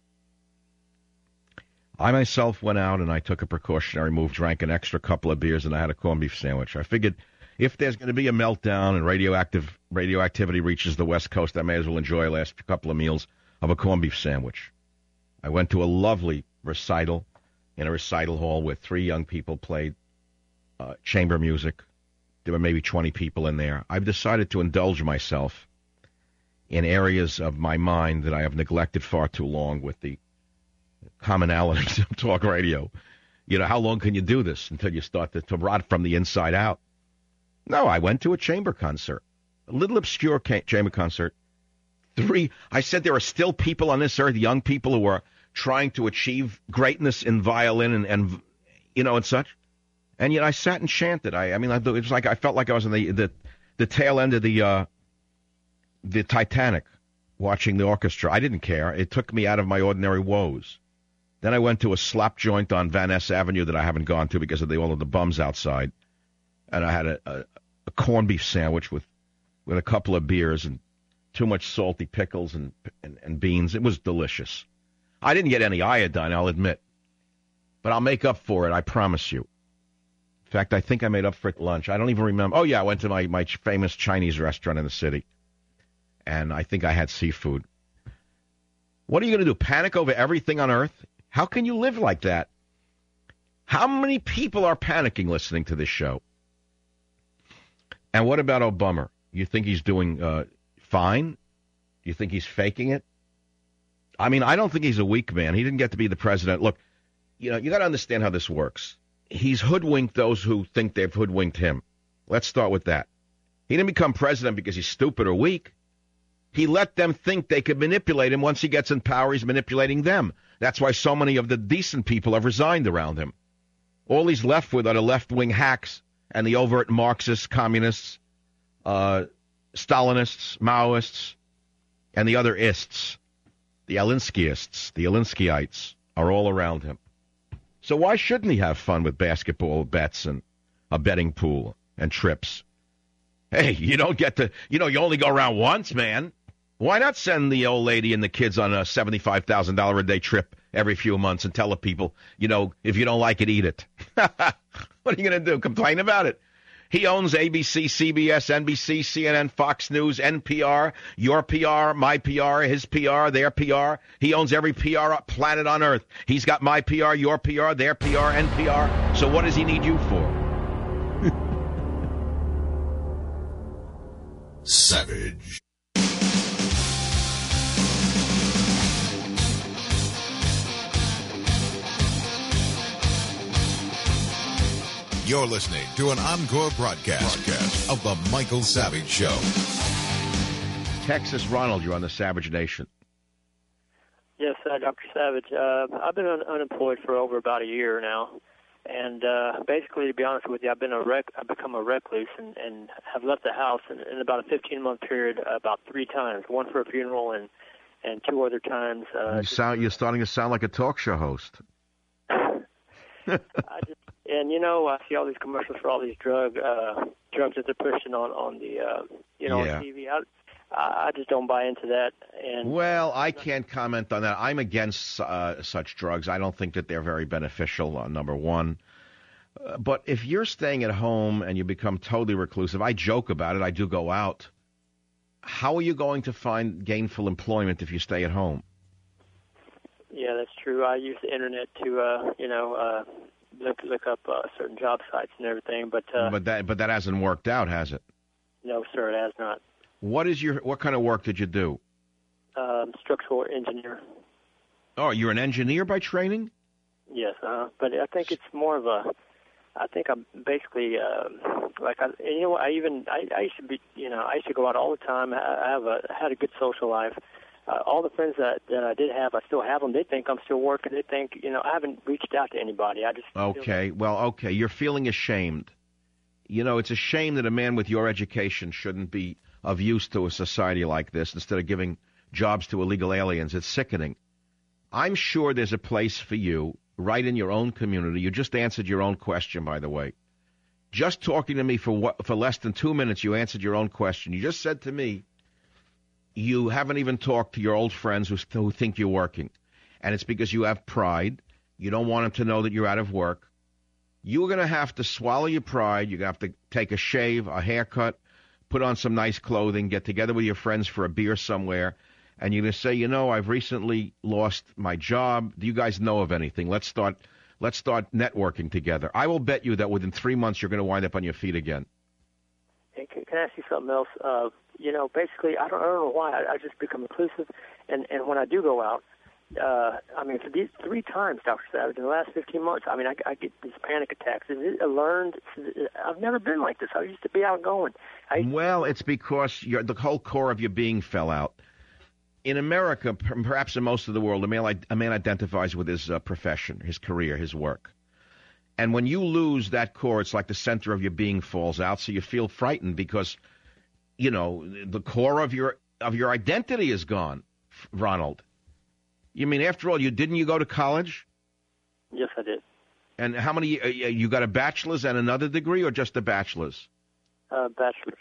I myself went out and I took a precautionary move, drank an extra couple of beers, and I had a corned beef sandwich. I figured if there's going to be a meltdown and radioactivity reaches the West Coast, I may as well enjoy the last couple of meals of a corned beef sandwich. I went to a lovely recital in a recital hall where 3 young people played chamber music. There were maybe 20 people in there. I've decided to indulge myself in areas of my mind that I have neglected far too long with the commonalities of talk radio. How long can you do this until you start to rot from the inside out? No, I went to a chamber concert, a little obscure chamber concert. I said there are still people on this earth, young people who are trying to achieve greatness in violin and such. And yet I sat and chanted. I mean, it was like I felt like I was in the tail end of the Titanic, watching the orchestra. I didn't care. It took me out of my ordinary woes. Then I went to a slop joint on Van Ness Avenue that I haven't gone to because of all of the bums outside, and I had a corned beef sandwich with a couple of beers and too much salty pickles and beans. It was delicious. I didn't get any iodine, I'll admit, but I'll make up for it, I promise you. In fact, I think I made up for it at lunch. I don't even remember. Oh, yeah, I went to my famous Chinese restaurant in the city, and I think I had seafood. What are you going to do, panic over everything on earth? How can you live like that? How many people are panicking listening to this show? And what about Obama? You think he's doing fine? You think he's faking it? I mean, I don't think he's a weak man. He didn't get to be the president. Look, you got to understand how this works. He's hoodwinked those who think they've hoodwinked him. Let's start with that. He didn't become president because he's stupid or weak. He let them think they could manipulate him. Once he gets in power, he's manipulating them. That's why so many of the decent people have resigned around him. All he's left with are the left-wing hacks and the overt Marxists, communists, Stalinists, Maoists, and the other ists. The Alinsky-ists, the Alinskyites are all around him. So why shouldn't he have fun with basketball bets and a betting pool and trips? Hey, you don't get to, you only go around once, man. Why not send the old lady and the kids on a $75,000 a day trip every few months and tell the people, if you don't like it, eat it? What are you going to do? Complain about it? He owns ABC, CBS, NBC, CNN, Fox News, NPR, your PR, my PR, his PR, their PR. He owns every PR planet on Earth. He's got my PR, your PR, their PR, NPR. So what does he need you for? Savage. You're listening to an encore broadcast of The Michael Savage Show. Texas Ronald, you're on the Savage Nation. Yes, Dr. Savage. I've been unemployed for over about a year now. And basically, to be honest with you, I've become a recluse and have left the house in about a 15-month period about 3 times, one for a funeral and 2 other times. You're starting to sound like a talk show host. I see all these commercials for all these drugs that they're pushing on the on TV. I just don't buy into that. And well, I can't comment on that. I'm against such drugs. I don't think that they're very beneficial, number one. But if you're staying at home and you become totally reclusive, I joke about it. I do go out. How are you going to find gainful employment if you stay at home? Yeah, that's true. I use the internet to, look up certain job sites and everything. But that hasn't worked out, has it? No, sir, it has not. What kind of work did you do? Structural engineer. Oh, you're an engineer by training? Yes, but I think it's more of a. I think I'm basically I used to be, I used to go out all the time. I had a good social life. All the friends that I did have, I still have them. They think I'm still working. They think, I haven't reached out to anybody. I just okay. You're feeling ashamed. It's a shame that a man with your education shouldn't be of use to a society like this instead of giving jobs to illegal aliens. It's sickening. I'm sure there's a place for you right in your own community. You just answered your own question, by the way. Just talking to me for less than 2 minutes, you answered your own question. You just said to me, you haven't even talked to your old friends who think you're working. And it's because you have pride. You don't want them to know that you're out of work. You're going to have to swallow your pride. You're going to have to take a shave, a haircut, put on some nice clothing, get together with your friends for a beer somewhere, and you're going to say, I've recently lost my job. Do you guys know of anything? Let's start networking together. I will bet you that within 3 months you're going to wind up on your feet again. And can I ask you something else? Basically, I don't know why. I just become reclusive, and when I do go out, for these 3 times, Dr. Savage, in the last 15 months, I get these panic attacks. Is it learned? I've never been like this. I used to be outgoing. It's because the whole core of your being fell out. In America, perhaps in most of the world, a man identifies with his profession, his career, his work. And when you lose that core, it's like the center of your being falls out, so you feel frightened because, you know, the core of your identity is gone, Ronald. You mean, after all, didn't you go to college? Yes, I did. And how many, you got a bachelor's and another degree, or just a bachelor's? Bachelor's.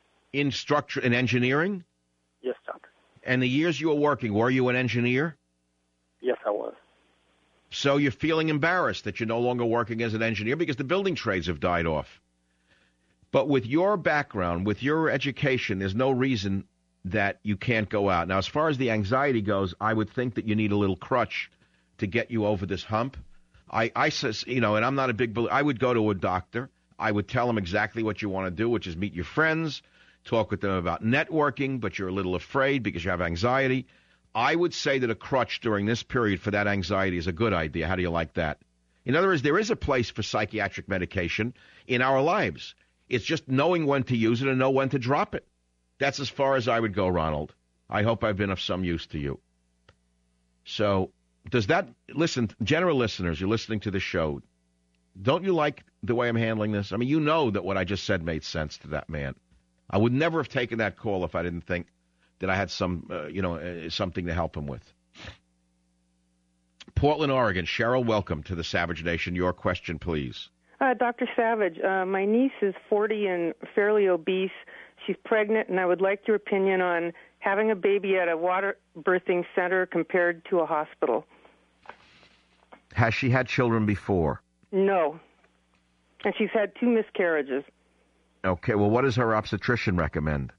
In engineering? Yes, doctor. And the years you were working, were you an engineer? Yes, I was. So you're feeling embarrassed that you're no longer working as an engineer because the building trades have died off. But with your background, with your education, there's no reason that you can't go out. Now, as far as the anxiety goes, I would think that you need a little crutch to get you over this hump. I says, you know, and I'm not a big believer. I would go to a doctor. I would tell them exactly what you want to do, which is meet your friends, talk with them about networking, but you're a little afraid because you have anxiety. I would say that a crutch during this period for that anxiety is a good idea. How do you like that? In other words, there is a place for psychiatric medication in our lives. It's just knowing when to use it and know when to drop it. That's as far as I would go, Ronald. I hope I've been of some use to you. So does that, listen, general listeners, you're listening to the show, don't you like the way I'm handling this? I mean, you know that what I just said made sense to that man. I would never have taken that call if I didn't think that I had some, something to help him with. Portland, Oregon. Cheryl, welcome to the Savage Nation. Your question, please. Dr. Savage, my niece is 40 and fairly obese. She's pregnant, and I would like your opinion on having a baby at a water birthing center compared to a hospital. Has she had children before? No. And she's had 2 miscarriages. Okay, well, what does her obstetrician recommend?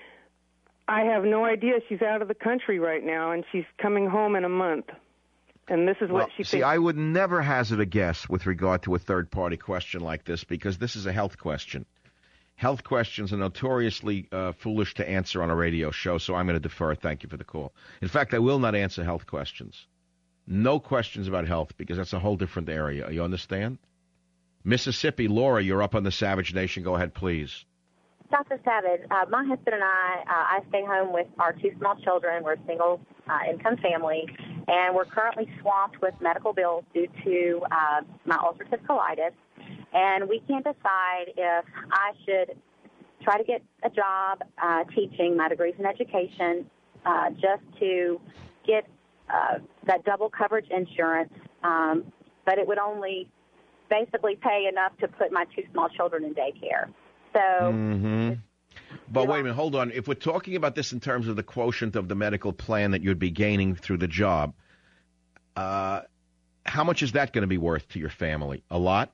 I have no idea. She's out of the country right now, and she's coming home in a month. And this is what she thinks. See, I would never hazard a guess with regard to a third-party question like this because this is a health question. Health questions are notoriously foolish to answer on a radio show, so I'm going to defer. Thank you for the call. In fact, I will not answer health questions. No questions about health because that's a whole different area. You understand? Mississippi, Laura, you're up on the Savage Nation. Go ahead, please. Dr. Savage, my husband and I stay home with our 2 small children. We're a single income family, and we're currently swamped with medical bills due to my ulcerative colitis. And we can't decide if I should try to get a job teaching. My degree's in education, just to get that double coverage insurance, but it would only basically pay enough to put my 2 small children in daycare. So, But wait a minute, hold on. If we're talking about this in terms of the quotient of the medical plan that you'd be gaining through the job, how much is that going to be worth to your family? A lot?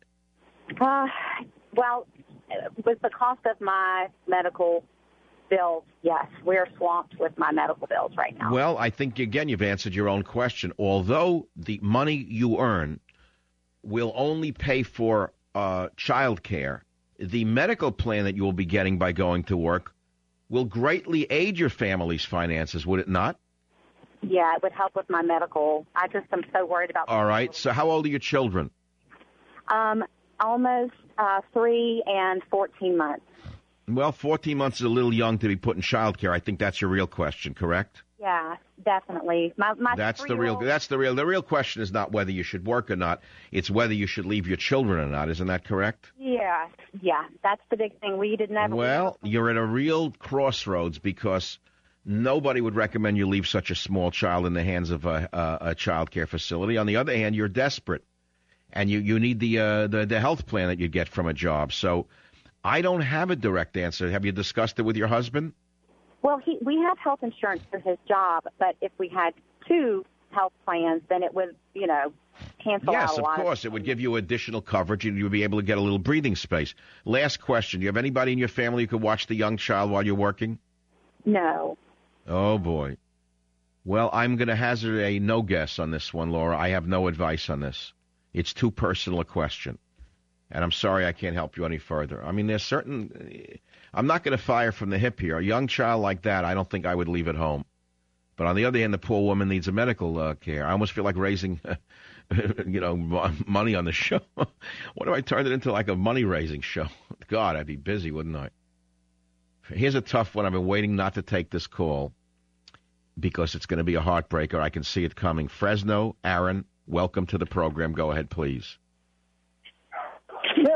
Well, with the cost of my medical bills, yes, we're swamped with my medical bills right now. Well, I think, again, you've answered your own question. Although the money you earn will only pay for child care, the medical plan that you will be getting by going to work will greatly aid your family's finances, would it not? Yeah, it would help with my medical. I just am so worried about. All right. So how old are your children? Almost 3 and 14 months. Well, 14 months is a little young to be put in child care. I think that's your real question, correct? Yeah, definitely. That's the real question is not whether you should work or not. It's whether you should leave your children or not. Isn't that correct? Yeah, that's the big thing. We didn't have. Well, you're at a real crossroads because nobody would recommend you leave such a small child in the hands of a child care facility. On the other hand, you're desperate, and you need the health plan that you get from a job. So I don't have a direct answer. Have you discussed it with your husband? Well, we have health insurance for his job, but if we had 2 health plans, then it would, cancel out a lot. Yes, of course. It would give you additional coverage, and you would be able to get a little breathing space. Last question. Do you have anybody in your family who could watch the young child while you're working? No. Oh, boy. Well, I'm going to hazard a no guess on this one, Laura. I have no advice on this. It's too personal a question. And I'm sorry I can't help you any further. I mean, there's certain... I'm not going to fire from the hip here. A young child like that, I don't think I would leave at home. But on the other hand, the poor woman needs a medical care. I almost feel like raising, money on the show. What if I turned it into like a money-raising show? God, I'd be busy, wouldn't I? Here's a tough one. I've been waiting not to take this call because it's going to be a heartbreaker. I can see it coming. Fresno, Aaron, welcome to the program. Go ahead, please.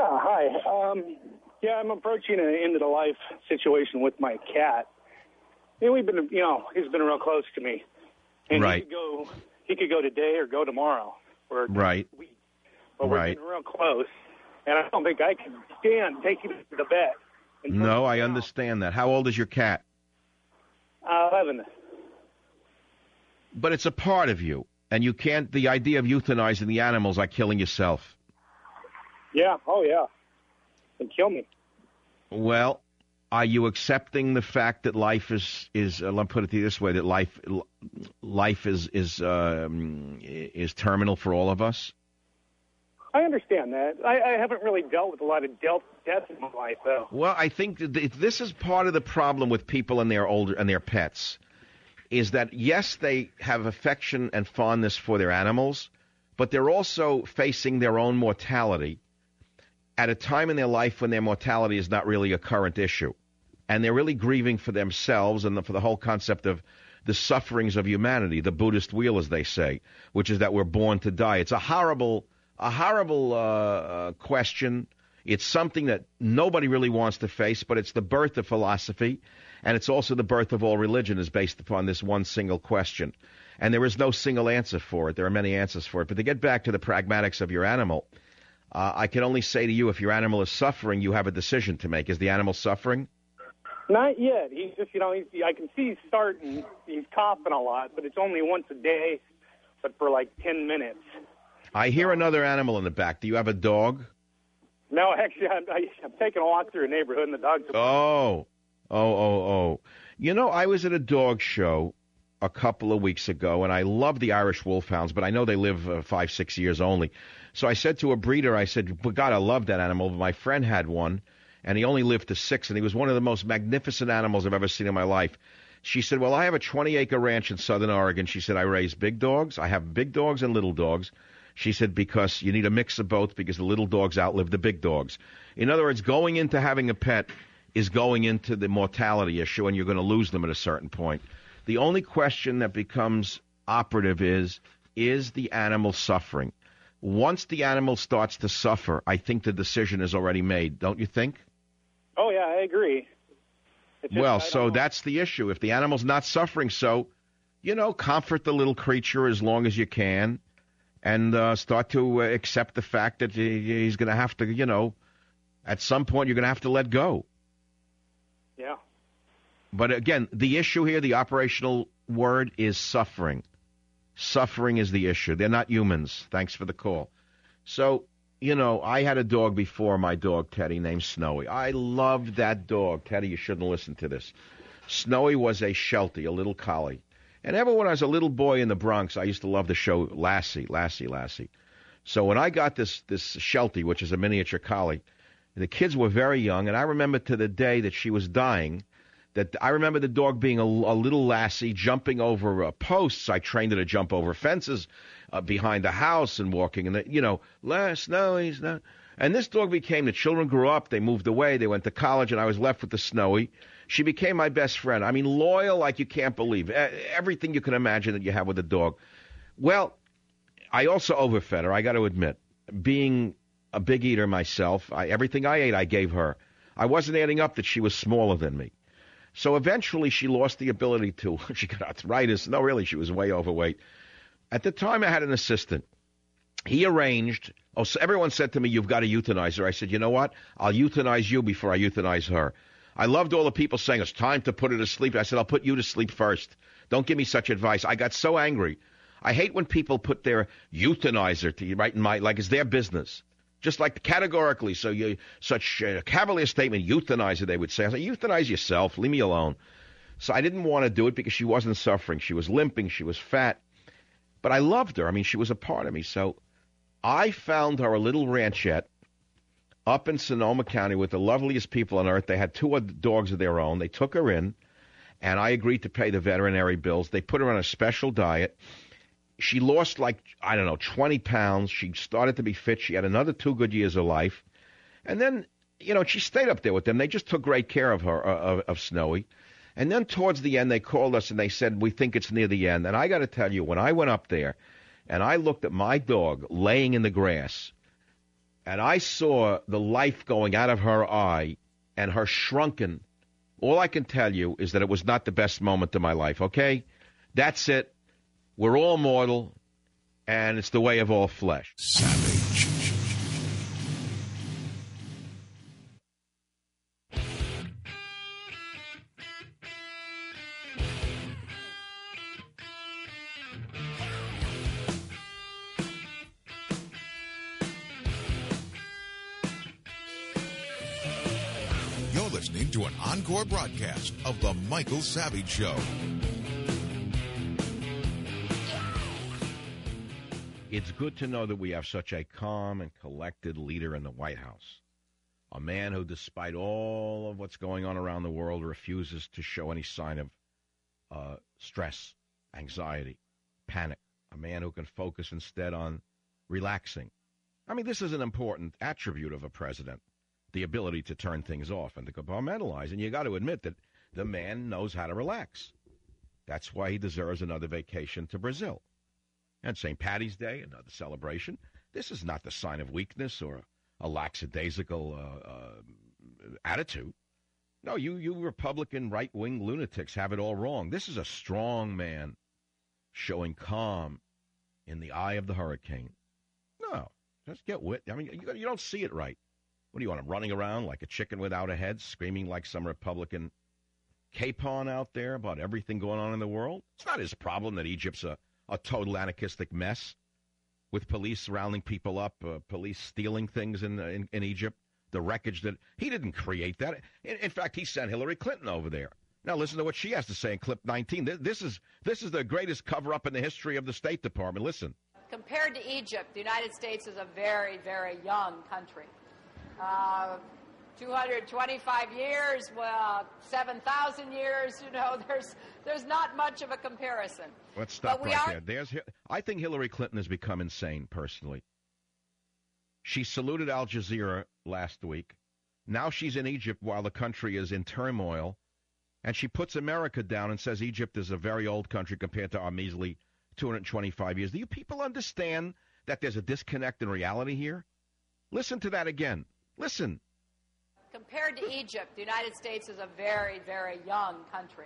Hi. I'm approaching an end-of-the-life situation with my cat. We've been, he's been real close to me. And Right. he could go today or go tomorrow. Or Right. But we're getting real close. And I don't think I can stand taking him to the vet. No, I understand that. How old is your cat? 11. But it's a part of you, and you can't. The idea of euthanizing the animals like killing yourself. Yeah. Oh, yeah. And kill me. Well, are you accepting the fact that life is let me put it this way, that life is terminal for all of us? I understand that. I haven't really dealt with a lot of death in my life, though. Well, I think this is part of the problem with people and their pets, is that yes, they have affection and fondness for their animals, but they're also facing their own mortality at a time in their life when their mortality is not really a current issue. And they're really grieving for themselves and for the whole concept of the sufferings of humanity, the Buddhist wheel, as they say, which is that we're born to die. It's a horrible question. It's something that nobody really wants to face, but it's the birth of philosophy, and it's also the birth of all religion is based upon this one single question. And there is no single answer for it. There are many answers for it. But to get back to the pragmatics of your animal, I can only say to you, if your animal is suffering, you have a decision to make. Is the animal suffering? Not yet. He's just, I can see he's starting, he's coughing a lot, but it's only once a day, but for like 10 minutes. I hear another animal in the back. Do you have a dog? No, actually, I'm taking a walk through a neighborhood, and the dog's... Oh. I was at a dog show a couple of weeks ago, and I love the Irish Wolfhounds, but I know they live 5-6 years only. So I said to a breeder, I said, God, I love that animal. My friend had one, and he only lived to 6, and he was one of the most magnificent animals I've ever seen in my life. She said, well, I have a 20-acre ranch in southern Oregon. She said, I raise big dogs. I have big dogs and little dogs. She said, because you need a mix of both, because the little dogs outlive the big dogs. In other words, going into having a pet is going into the mortality issue, and you're going to lose them at a certain point. The only question that becomes operative is the animal suffering? Once the animal starts to suffer, I think the decision is already made, don't you think? Oh, yeah, I agree. That's the issue. If the animal's not suffering, comfort the little creature as long as you can, and start to accept the fact that he's going to have to, at some point you're going to have to let go. Yeah. But again, the issue here, the operational word is suffering. Suffering is the issue. They're not humans. Thanks for the call. So, I had a dog before, my dog Teddy, named Snowy. I loved that dog. Teddy, you shouldn't listen to this. Snowy was a Sheltie, a little collie. And ever when I was a little boy in the Bronx, I used to love the show Lassie. So when I got this Sheltie, which is a miniature collie, the kids were very young, and I remember to the day that she was dying, that I remember the dog being a little lassie, jumping over posts. I trained her to jump over fences behind the house and walking, and Snowy. And this dog the children grew up, they moved away, they went to college, and I was left with the Snowy. She became my best friend. I mean, loyal like you can't believe. Everything you can imagine that you have with a dog. Well, I also overfed her, I got to admit. Being a big eater myself, everything I ate I gave her. I wasn't adding up that she was smaller than me. So eventually she lost the ability to, she got arthritis. No, really, she was way overweight. At the time I had an assistant. He arranged, so everyone said to me, you've got to euthanize her. I said, you know what? I'll euthanize you before I euthanize her. I loved all the people saying, it's time to put her to sleep. I said, I'll put you to sleep first. Don't give me such advice. I got so angry. I hate when people put their euthanizer to right in like it's their business. Just like categorically, such a cavalier statement, euthanizer, they would say. I said, euthanize yourself, leave me alone. So I didn't want to do it because she wasn't suffering. She was limping, she was fat. But I loved her. I mean, she was a part of me. So I found her a little ranchette up in Sonoma County with the loveliest people on earth. They had 2 dogs of their own. They took her in, and I agreed to pay the veterinary bills. They put her on a special diet. She lost 20 pounds. She started to be fit. She had another 2 good years of life. And then, she stayed up there with them. They just took great care of her, of Snowy. And then towards the end, they called us and they said, we think it's near the end. And I got to tell you, when I went up there and I looked at my dog laying in the grass, and I saw the life going out of her eye and her shrunken, all I can tell you is that it was not the best moment of my life, okay? That's it. We're all mortal, and it's the way of all flesh. Savage. You're listening to an encore broadcast of The Michael Savage Show. It's good to know that we have such a calm and collected leader in the White House. A man who, despite all of what's going on around the world, refuses to show any sign of stress, anxiety, panic. A man who can focus instead on relaxing. I mean, this is an important attribute of a president, the ability to turn things off and to compartmentalize. And you got to admit that the man knows how to relax. That's why he deserves another vacation to Brazil. And St. Paddy's Day, another celebration. This is not the sign of weakness or a lackadaisical attitude. No, you Republican right-wing lunatics have it all wrong. This is a strong man showing calm in the eye of the hurricane. No, just get wit. I mean, you don't see it right. What do you want him running around like a chicken without a head, screaming like some Republican capon out there about everything going on in the world? It's not his problem that Egypt's a total anarchistic mess with police rounding people up, police stealing things in Egypt, the wreckage that he didn't create that. In fact, he sent Hillary Clinton over there. Now listen to what she has to say in clip 19. This is the greatest cover-up in the history of the State Department. Listen. Compared to Egypt, the United States is a very, very young country. 225 years, well, 7,000 years, there's not much of a comparison. Let's stop there. I think Hillary Clinton has become insane, personally. She saluted Al Jazeera last week. Now she's in Egypt while the country is in turmoil, and she puts America down and says Egypt is a very old country compared to our measly 225 years. Do you people understand that there's a disconnect in reality here? Listen to that again. Listen. Compared to Egypt, the United States is a very, very young country.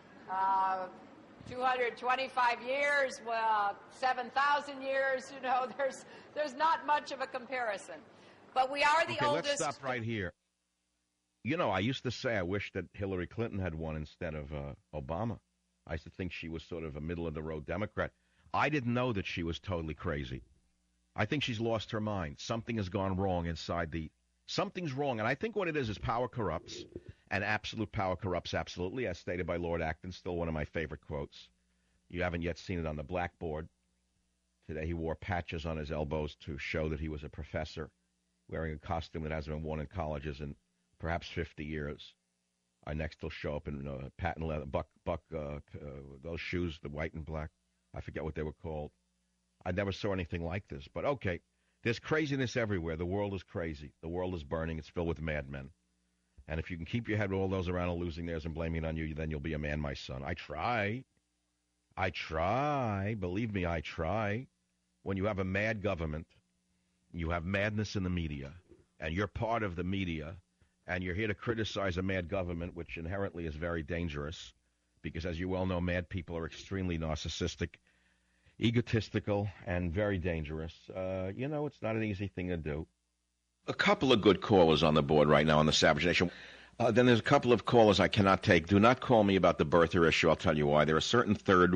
225 years, well, 7,000 years, there's not much of a comparison. But we are the oldest. Let's stop right here. I used to say I wish that Hillary Clinton had won instead of Obama. I used to think she was sort of a middle-of-the-road Democrat. I didn't know that she was totally crazy. I think she's lost her mind. Something has gone wrong inside Something's wrong, and I think what it is power corrupts, and absolute power corrupts absolutely, as stated by Lord Acton, still one of my favorite quotes. You haven't yet seen it on the blackboard. Today he wore patches on his elbows to show that he was a professor, wearing a costume that hasn't been worn in colleges in perhaps 50 years. Next he'll show up in patent leather, those shoes, the white and black. I forget what they were called. I never saw anything like this, but okay. There's craziness everywhere. The world is crazy. The world is burning. It's filled with madmen. And if you can keep your head with all those around and losing theirs and blaming it on you, then you'll be a man, my son. I try. Believe me, I try. When you have a mad government, you have madness in the media, and you're part of the media, and you're here to criticize a mad government, which inherently is very dangerous, because as you well know, mad people are extremely narcissistic, egotistical, and very dangerous. It's not an easy thing to do. A couple of good callers on the board right now on the Savage Nation. Then there's a couple of callers I cannot take. Do not call me about the birther issue. I'll tell you why. There are certain third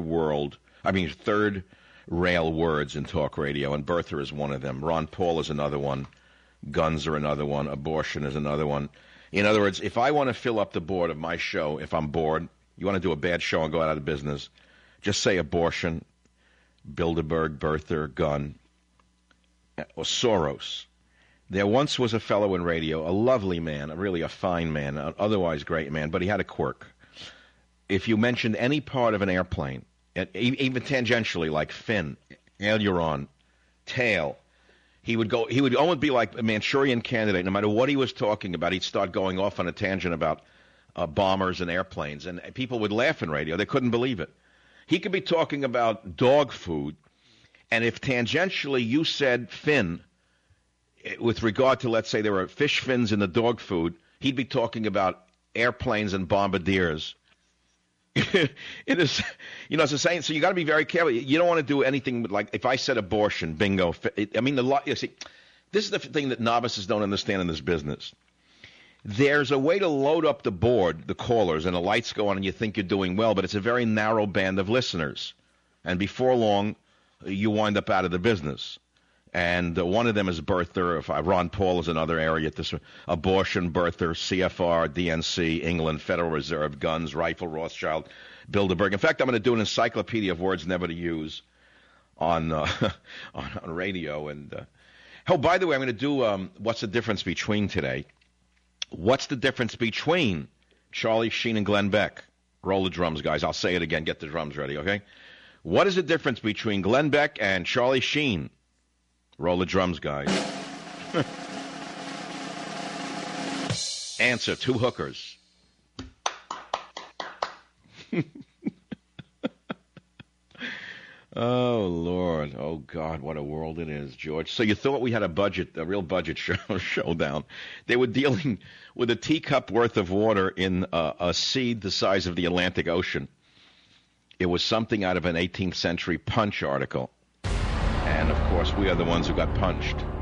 rail words in talk radio, and birther is one of them. Ron Paul is another one. Guns are another one. Abortion is another one. In other words, if I want to fill up the board of my show, if I'm bored, you want to do a bad show and go out of business, just say abortion, Bilderberg, birther, gun, or Soros. There once was a fellow in radio, a lovely man, really a fine man, an otherwise great man, but he had a quirk. If you mentioned any part of an airplane, even tangentially, like fin, aileron, tail, he would almost be like a Manchurian Candidate. No matter what he was talking about, he'd start going off on a tangent about bombers and airplanes, and people would laugh in radio. They couldn't believe it. He could be talking about dog food, and if tangentially you said fin, with regard to, let's say, there were fish fins in the dog food, he'd be talking about airplanes and bombardiers. It is, it's the same. So you got to be very careful. You don't want to do anything like, if I said abortion, bingo. I mean, this is the thing that novices don't understand in this business. There's a way to load up the board, the callers, and the lights go on and you think you're doing well, but it's a very narrow band of listeners. And before long, you wind up out of the business. And one of them is birther. If Ron Paul is another area. Abortion, birther, CFR, DNC, England, Federal Reserve, guns, rifle, Rothschild, Bilderberg. In fact, I'm going to do an encyclopedia of words never to use on radio. And by the way, I'm going to do what's the difference between today. What's the difference between Charlie Sheen and Glenn Beck? Roll the drums, guys. I'll say it again. Get the drums ready, okay? What is the difference between Glenn Beck and Charlie Sheen? Roll the drums, guys. Answer, 2 hookers. Oh, Lord. Oh, God, what a world it is, George. So you thought we had a real budget showdown. They were dealing with a teacup worth of water in a sea the size of the Atlantic Ocean. It was something out of an 18th century Punch article. And, of course, we are the ones who got punched.